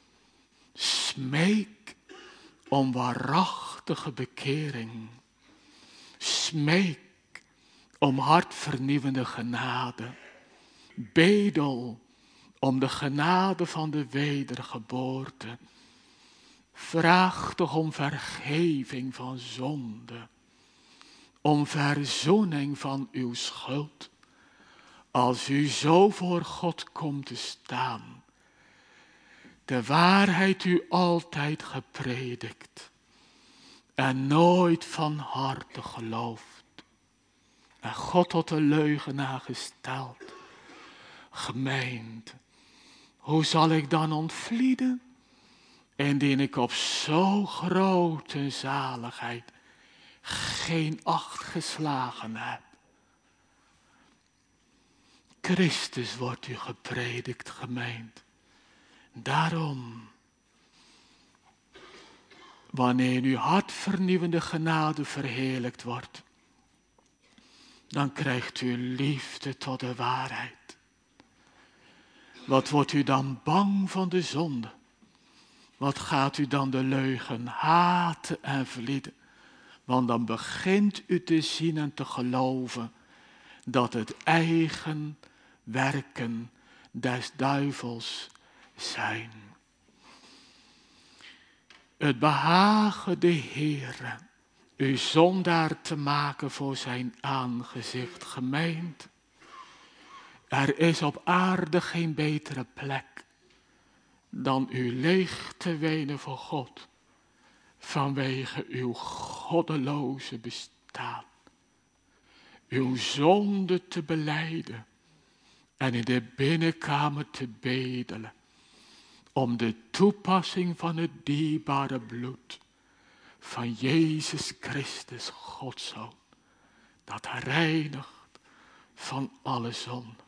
Smeek om waarachtige bekering. Smeek om hartvernieuwende genade. Bedel om de genade van de wedergeboorte. Vraag toch om vergeving van zonde. Om verzoening van uw schuld. Als u zo voor God komt te staan. De waarheid u altijd gepredikt. En nooit van harte gelooft. En God tot de leugenaar gesteld. Gemeente, hoe zal ik dan ontvlieden? Indien ik op zo grote zaligheid geen acht geslagen heb. Christus wordt u gepredikt, gemeente. Daarom, wanneer uw hartvernieuwende genade verheerlijkt wordt, dan krijgt u liefde tot de waarheid. Wat wordt u dan bang van de zonde? Wat gaat u dan de leugen haten en vlieden? Want dan begint u te zien en te geloven dat het eigen werken des duivels zijn. Het behagen de Heere u zondaar te maken voor zijn aangezicht, gemeente. Er is op aarde geen betere plek dan u leeg te wenen voor God vanwege uw goddeloze bestaan. Uw zonde te belijden en in de binnenkamer te bedelen om de toepassing van het dierbare bloed van Jezus Christus, Gods Zoon, dat reinigt van alle zonde.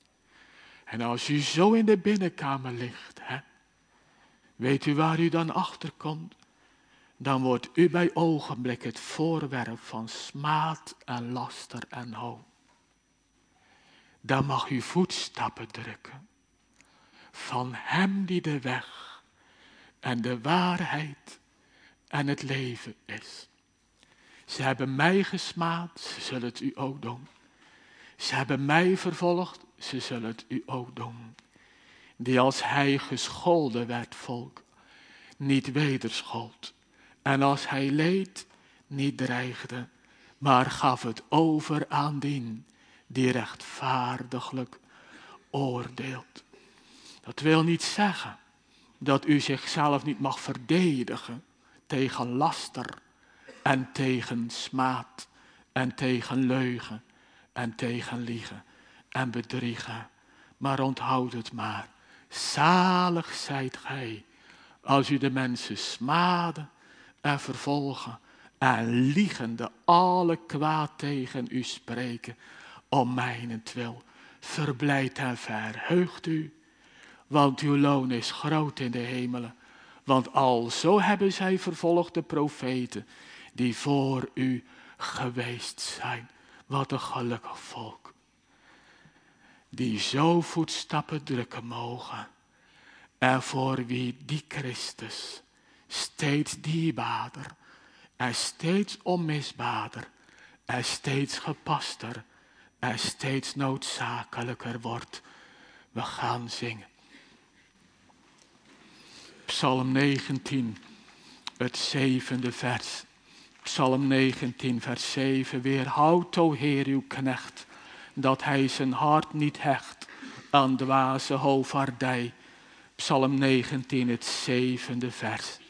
En als u zo in de binnenkamer ligt, weet u waar u dan achter komt? Dan wordt u bij ogenblik het voorwerp van smaad en laster en hoon. Dan mag u voetstappen drukken van hem die de weg en de waarheid en het leven is. Ze hebben mij gesmaad, ze zullen het u ook doen. Ze hebben mij vervolgd, ze zullen het u ook doen. Die als hij gescholden werd, volk, niet wederschold. En als hij leed, niet dreigde, maar gaf het over aan dien die rechtvaardiglijk oordeelt. Dat wil niet zeggen dat u zichzelf niet mag verdedigen tegen laster en tegen smaad en tegen leugen en tegen liegen en bedriegen. Maar onthoud het maar, zalig zijt gij als u de mensen smaden en vervolgen en liegende alle kwaad tegen u spreken om mijnentwil. Verblijd en verheugt u, want uw loon is groot in de hemelen. Want alzo hebben zij vervolgd de profeten die voor u geweest zijn. Wat een gelukkig volk. Die zo voetstappen drukken mogen En voor wie die Christus steeds dierbaarder en steeds onmisbaarder en steeds gepaster en steeds noodzakelijker wordt. We gaan zingen. Psalm 19, het 7e vers. Psalm 19, vers 7. Weerhoud, o Heer, uw knecht, dat hij zijn hart niet hecht aan dwaze hovaardij. Psalm 19, het 7e vers.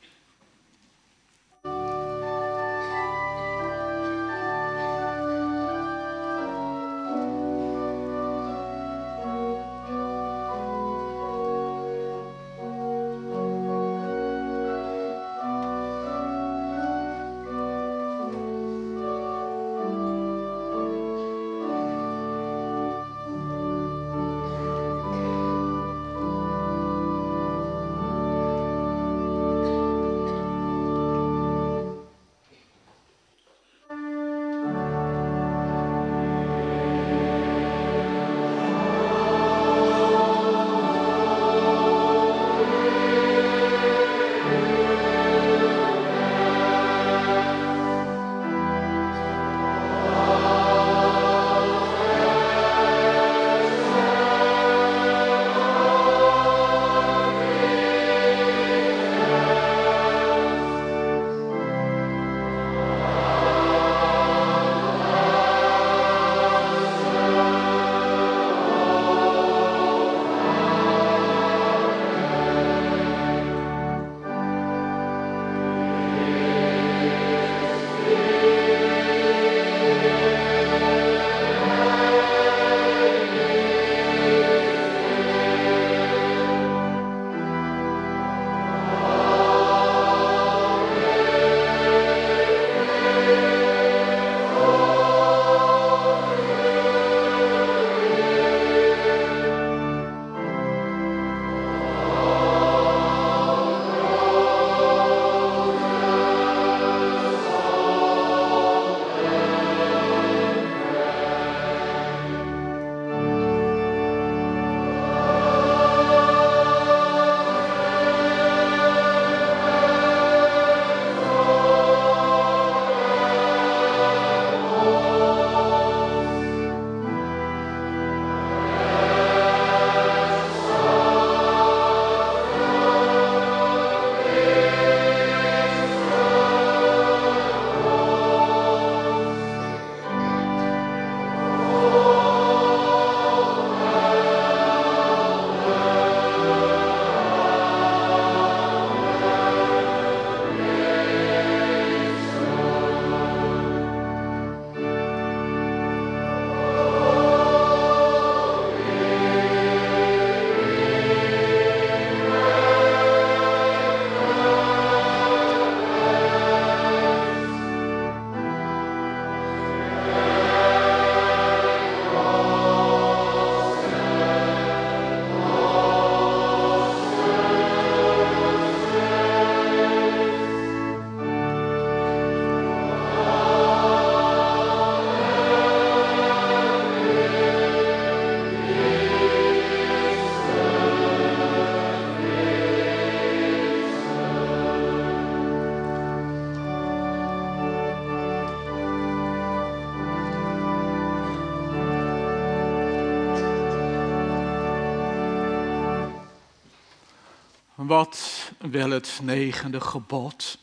Wat wil het 9e gebod?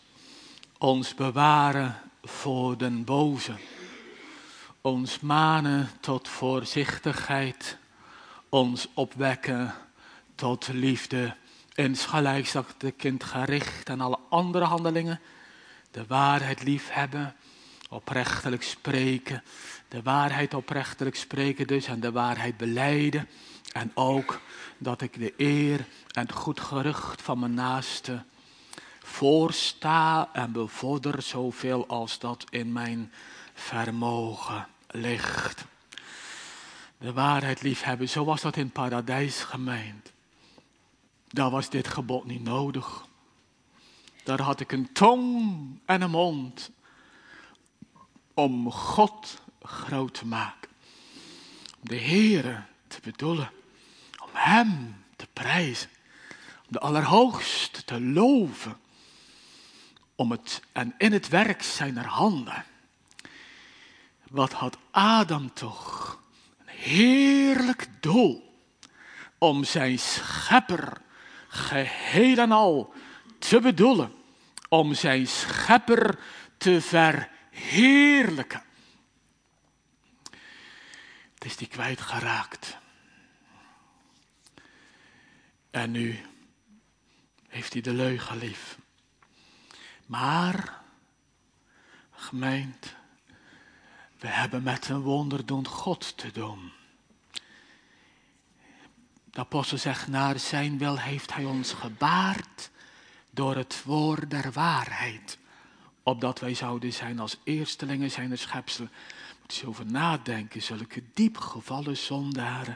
Ons bewaren voor den boze. Ons manen tot voorzichtigheid. Ons opwekken tot liefde. Insgelijks dat de kind gericht en alle andere handelingen. De waarheid liefhebben. Oprechtelijk spreken. De waarheid oprechtelijk spreken dus en de waarheid belijden. En ook dat ik de eer en het goed gerucht van mijn naaste voorsta en bevorder zoveel als dat in mijn vermogen ligt. De waarheid liefhebben, zo was dat in het paradijs gemeend. Daar was dit gebod niet nodig. Daar had ik een tong en een mond om God groot te maken. Om de Heere te bedoelen. Om Hem te prijzen. de Allerhoogste te loven en in het werk zijner handen. Wat had Adam toch een heerlijk doel om zijn schepper geheel en al te bedoelen, om zijn schepper te verheerlijken. Het is die kwijtgeraakt. En nu heeft hij de leugen lief. Maar, gemeente, we hebben met een wonderdoend God te doen. De apostel zegt, naar zijn wil heeft hij ons gebaard door het woord der waarheid. Opdat wij zouden zijn als eerstelingen zijner schepselen. Moet je over nadenken, zulke diepgevallen zondaren,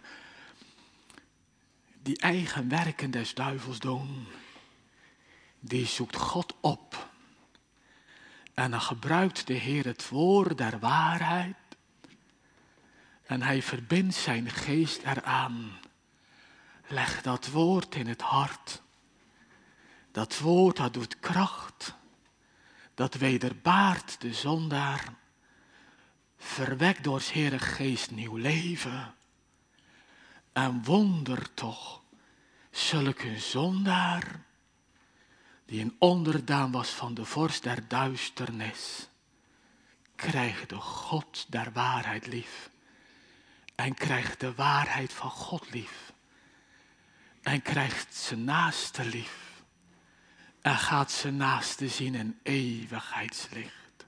die eigen werken des duivels doen. Die zoekt God op. En dan gebruikt de Heer het woord der waarheid. En hij verbindt zijn geest eraan. Leg dat woord in het hart. Dat woord dat doet kracht. Dat wederbaart de zondaar. Verwekt door 's Heere geest nieuw leven. En wonder toch, zulke zondaar, die een onderdaan was van de vorst der duisternis, krijgt de God der waarheid lief. En krijgt de waarheid van God lief. En krijgt zijn naaste lief. En gaat zijn naaste zien in eeuwigheidslicht.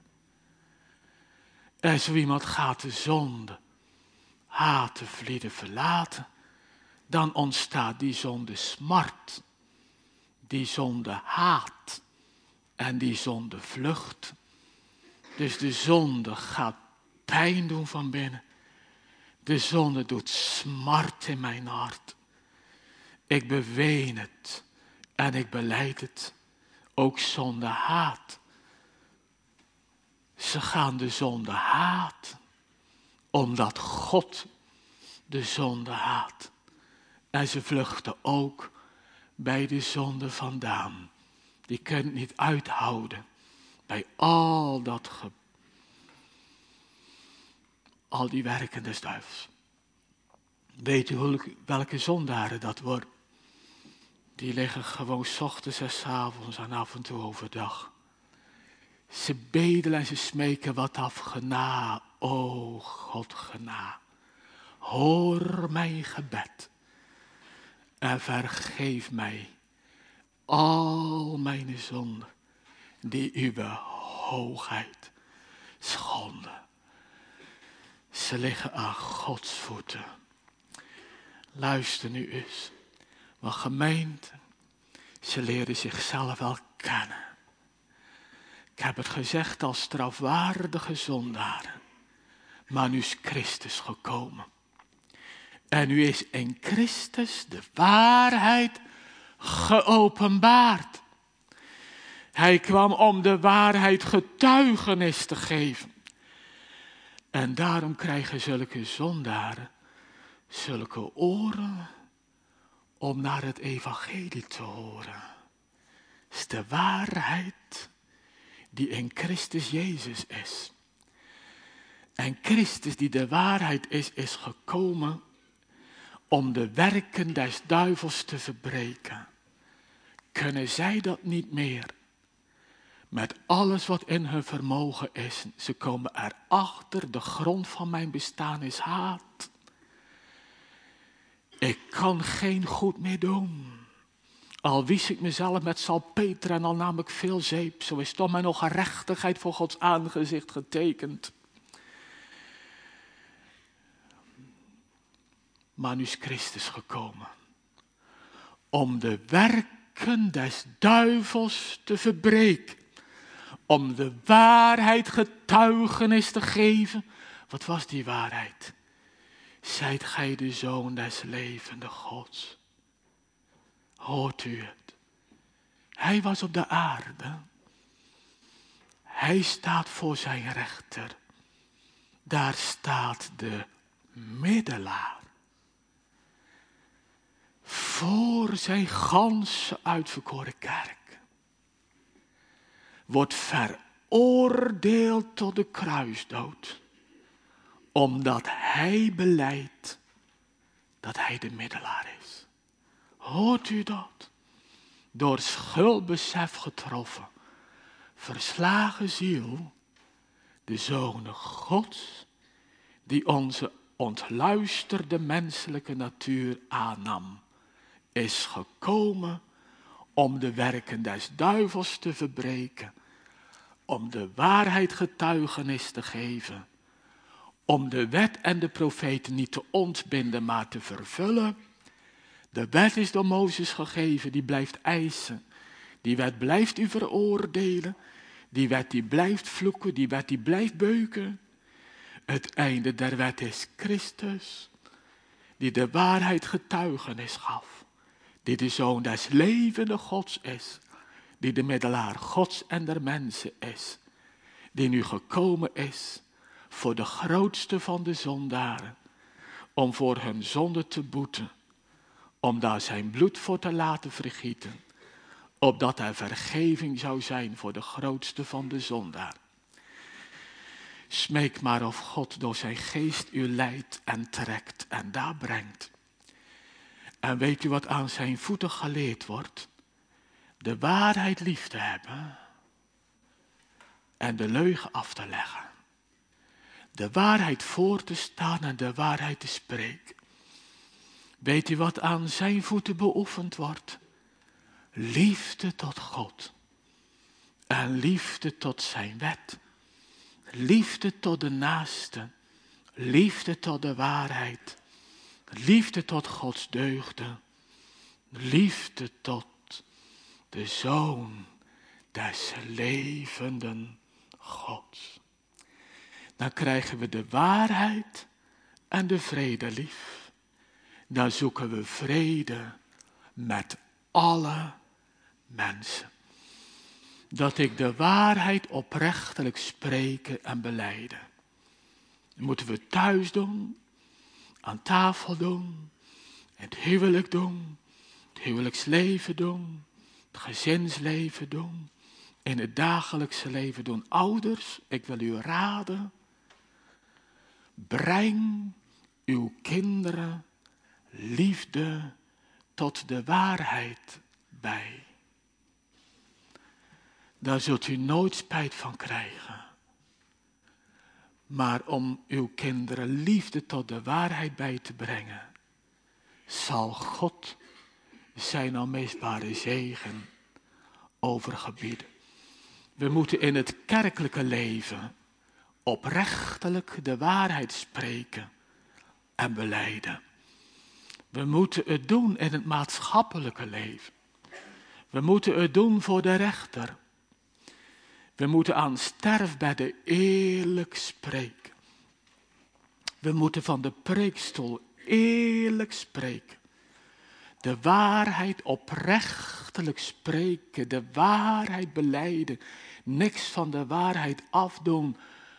En zo iemand gaat de zonde, haat, vlieden verlaten. Dan ontstaat die zonde smart. Die zonde haat. En die zonde vlucht. Dus de zonde gaat pijn doen van binnen. De zonde doet smart in mijn hart. Ik beween het. En ik belijd het. Ook zonde haat. Ze gaan de zonde haat. Omdat God de zonde haat. En ze vluchten ook bij de zonde vandaan. Die kunnen het niet uithouden. Bij al die werken des duivels. Weet u welke zondaren dat worden? Die liggen gewoon 's ochtends en 's avonds en af en toe overdag. Ze bedelen en ze smeken wat af gena. O God gena. Hoor mijn gebed. En vergeef mij al mijn zonden. Die uw hoogheid schonden. Ze liggen aan Gods voeten. Luister nu eens. Want gemeente, ze leren zichzelf wel kennen. Ik heb het gezegd als strafwaardige zondaren. Maar nu is Christus gekomen. En nu is in Christus de waarheid geopenbaard. Hij kwam om de waarheid getuigenis te geven. En daarom krijgen zulke zondaren zulke oren om naar het evangelie te horen. Het is de waarheid die in Christus Jezus is. En Christus die de waarheid is gekomen om de werken des duivels te verbreken. Kunnen zij dat niet meer? Met alles wat in hun vermogen is. Ze komen erachter, de grond van mijn bestaan is haat. Ik kan geen goed meer doen. Al wies ik mezelf met salpeter en al nam ik veel zeep. Zo is toch mij nog gerechtigheid voor Gods aangezicht getekend. Maar nu is Christus gekomen. Om de werken des duivels te verbreken. Om de waarheid getuigenis te geven. Wat was die waarheid? Zijt gij de zoon des levende Gods? Hoort u het? Hij was op de aarde. Hij staat voor zijn rechter. Daar staat de middelaar. voor zijn ganse uitverkoren kerk wordt veroordeeld tot de kruisdood, omdat hij belijdt dat hij de middelaar is. Hoort u dat? Door schuldbesef getroffen, verslagen ziel, de Zoon Gods, die onze ontluisterde menselijke natuur aannam, is gekomen om de werken des duivels te verbreken, om de waarheid getuigenis te geven, om de wet en de profeten niet te ontbinden, maar te vervullen. De wet is door Mozes gegeven, die blijft eisen. Die wet blijft u veroordelen. Die wet die blijft vloeken, die wet die blijft beuken. Het einde der wet is Christus, die de waarheid getuigenis gaf. Die de Zoon des levende Gods is. Die de middelaar Gods en der mensen is. Die nu gekomen is voor de grootste van de zondaren. Om voor hun zonde te boeten. Om daar zijn bloed voor te laten vergieten. Opdat er vergeving zou zijn voor de grootste van de zondaar. Smeek maar of God door zijn geest u leidt en trekt en daar brengt. En weet u wat aan zijn voeten geleerd wordt? De waarheid lief te hebben en de leugen af te leggen. De waarheid voor te staan en de waarheid te spreken. Weet u wat aan zijn voeten beoefend wordt? Liefde tot God en liefde tot zijn wet. Liefde tot de naaste, liefde tot de waarheid, liefde tot Gods deugden, liefde tot de Zoon des levenden Gods. Dan krijgen we de waarheid en de vrede lief. Dan zoeken we vrede met alle mensen. Dat ik de waarheid oprechtelijk spreken en belijden. Dat moeten we thuis doen, aan tafel doen, het huwelijk doen, het huwelijksleven doen, het gezinsleven doen, in het dagelijkse leven doen. Ouders, ik wil u raden, breng uw kinderen liefde tot de waarheid bij. Daar zult u nooit spijt van krijgen. Maar om uw kinderen liefde tot de waarheid bij te brengen, zal God zijn onmisbare zegen overgebieden. We moeten in het kerkelijke leven oprechtelijk de waarheid spreken en belijden. We moeten het doen in het maatschappelijke leven. We moeten het doen voor de rechter. We moeten aan sterfbedden eerlijk spreken. We moeten van de preekstoel eerlijk spreken. De waarheid oprechtelijk spreken. De waarheid belijden. Niks van de waarheid afdoen.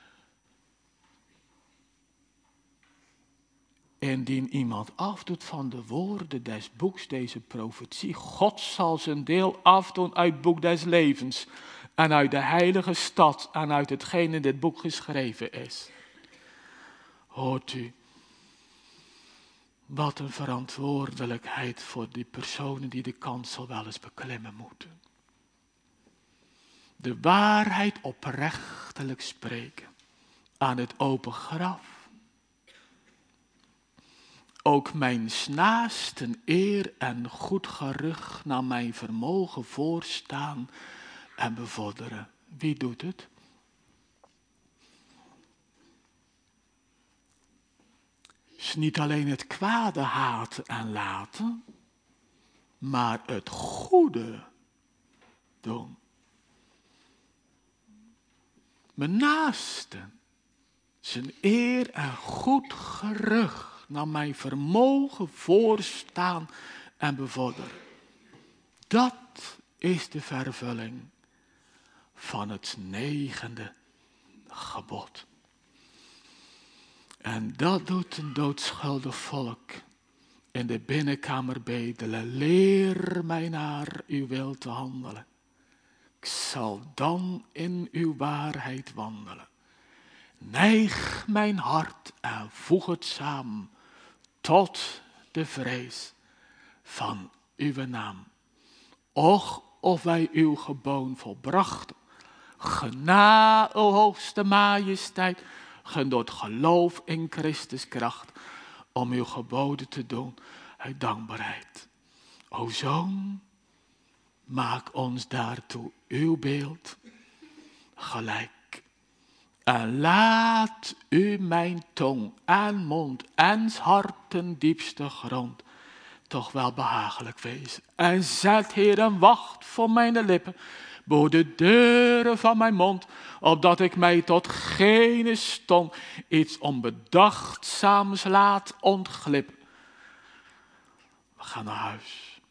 Indien iemand afdoet van de woorden des boeks, deze profetie, God zal zijn deel afdoen uit het boek des levens. En uit de heilige stad en uit hetgeen in dit boek geschreven is. Hoort u, wat een verantwoordelijkheid voor die personen die de kansel wel eens beklimmen moeten. De waarheid oprechtelijk spreken aan het open graf. Ook mijn naasten eer en goed gerucht naar mijn vermogen voorstaan en bevorderen. Wie doet het? Dus niet alleen het kwade haten en laten, maar het goede doen. Mijn naasten, zijn eer en goed gerucht naar mijn vermogen voorstaan en bevorderen. Dat is de vervulling van het 9e gebod. En dat doet een doodschuldig volk in de binnenkamer bedelen. Leer mij naar uw wil te handelen. Ik zal dan in uw waarheid wandelen. Neig mijn hart en voeg het samen tot de vrees van uw naam. Och, of wij uw geboon volbrachten. Gena, o hoogste majesteit, genot geloof in Christus kracht, om uw geboden te doen uit dankbaarheid. O Zoon, maak ons daartoe uw beeld gelijk. En laat u mijn tong en mond en 's harten diepste grond toch wel behagelijk wezen. En zet, Heer, een wacht voor mijn lippen, voor de deuren van mijn mond, opdat ik mij tot geen stond iets onbedachtzaams laat ontglippen. We gaan naar huis.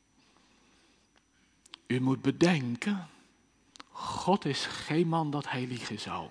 U moet bedenken, God is geen man dat hij liegen zou.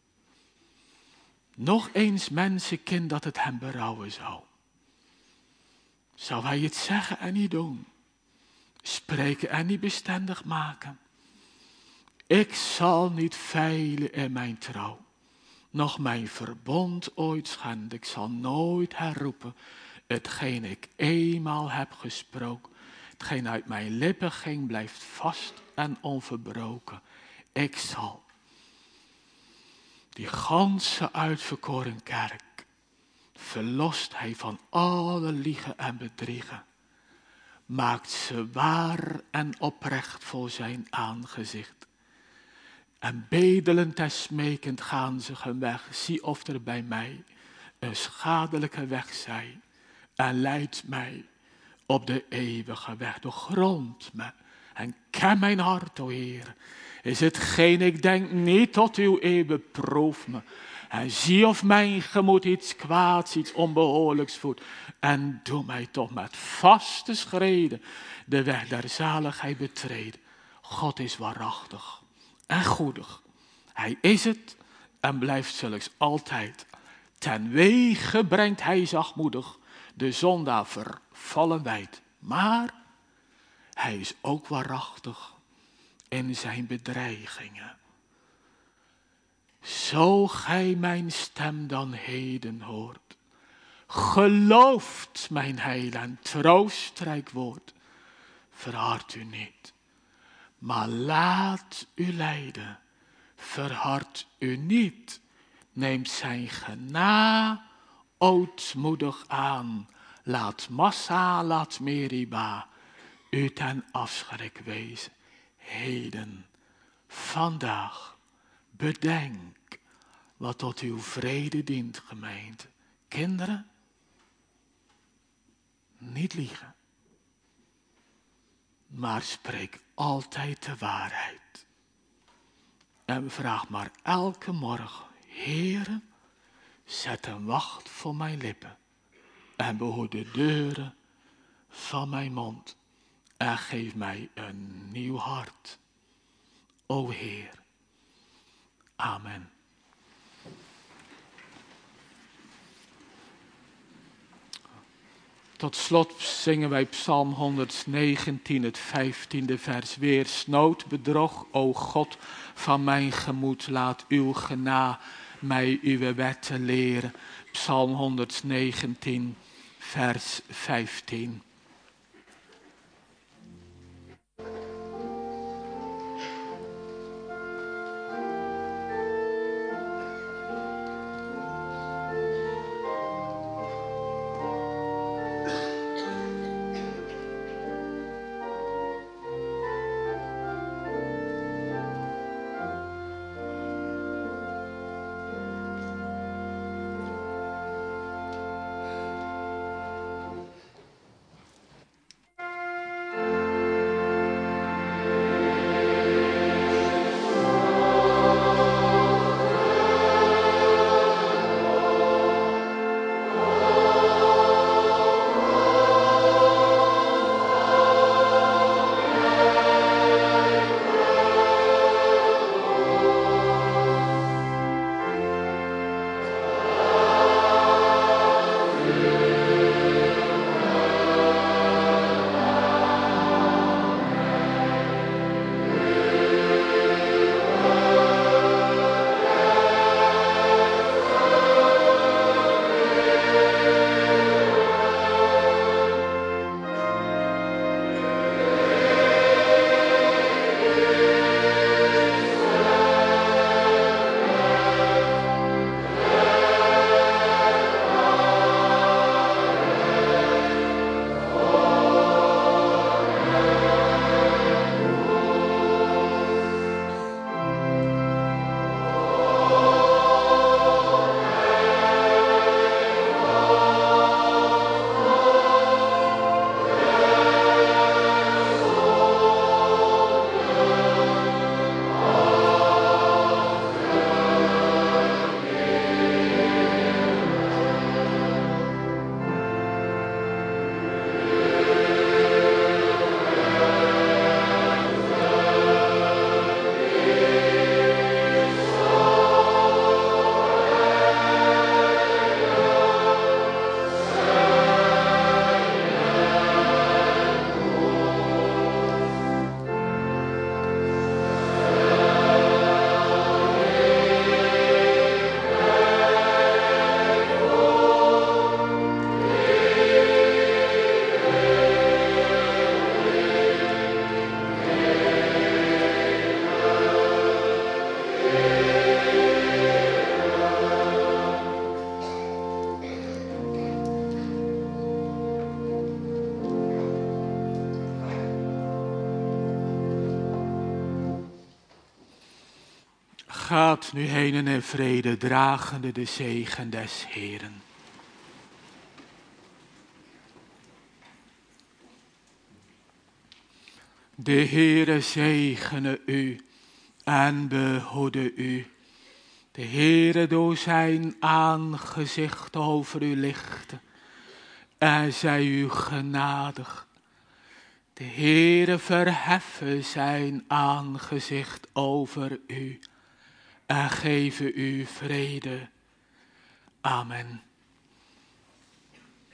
Nog eens mensenkind dat het hem berouwen zou. Zou hij het zeggen en niet doen? Spreken en niet bestendig maken? Ik zal niet veilen in mijn trouw, nog mijn verbond ooit schenden. Ik zal nooit herroepen hetgeen ik eenmaal heb gesproken. Hetgeen uit mijn lippen ging blijft vast en onverbroken. Ik zal die ganse uitverkoren kerk verlost hij van alle liegen en bedriegen. Maakt ze waar en oprecht voor zijn aangezicht. En bedelend en smekend gaan ze hun weg. Zie of er bij mij een schadelijke weg zij. En leidt mij op de eeuwige weg. Doorgrond me en ken mijn hart, o Heer. Is hetgeen ik denk niet tot uw eeuw, beproef me. En zie of mijn gemoed iets kwaads, iets onbehoorlijks voedt. En doe mij toch met vaste schreden de weg der zaligheid betreden. God is waarachtig en goedig. Hij is het en blijft zulks altijd. Ten wege brengt hij zachtmoedig de zondaar vervallen wijd. Maar hij is ook waarachtig in zijn bedreigingen. Zo gij mijn stem dan heden hoort, gelooft mijn heil en troostrijk woord, verhard u niet, maar laat u leiden, verhard u niet, neemt zijn gena ootmoedig aan, laat Massa, laat Meriba u ten afschrik wezen. Heden, vandaag, bedenk wat tot uw vrede dient, gemeente. Kinderen, niet liegen, maar spreek altijd de waarheid. En vraag maar elke morgen, Heere, zet een wacht voor mijn lippen en behoed de deuren van mijn mond en geef mij een nieuw hart. O Heer, amen. Tot slot zingen wij Psalm 119, het 15e vers weer. Snood, bedrog, o God van mijn gemoed, laat uw gena mij uw wetten leren. Psalm 119, vers 15. Gaat nu heen en in vrede, dragende de zegen des Heeren. De Heere zegene u en behoede u. De Heere door zijn aangezicht over u lichten en zij u genadig. De Heere verheffen zijn aangezicht over u en geven u vrede. Amen.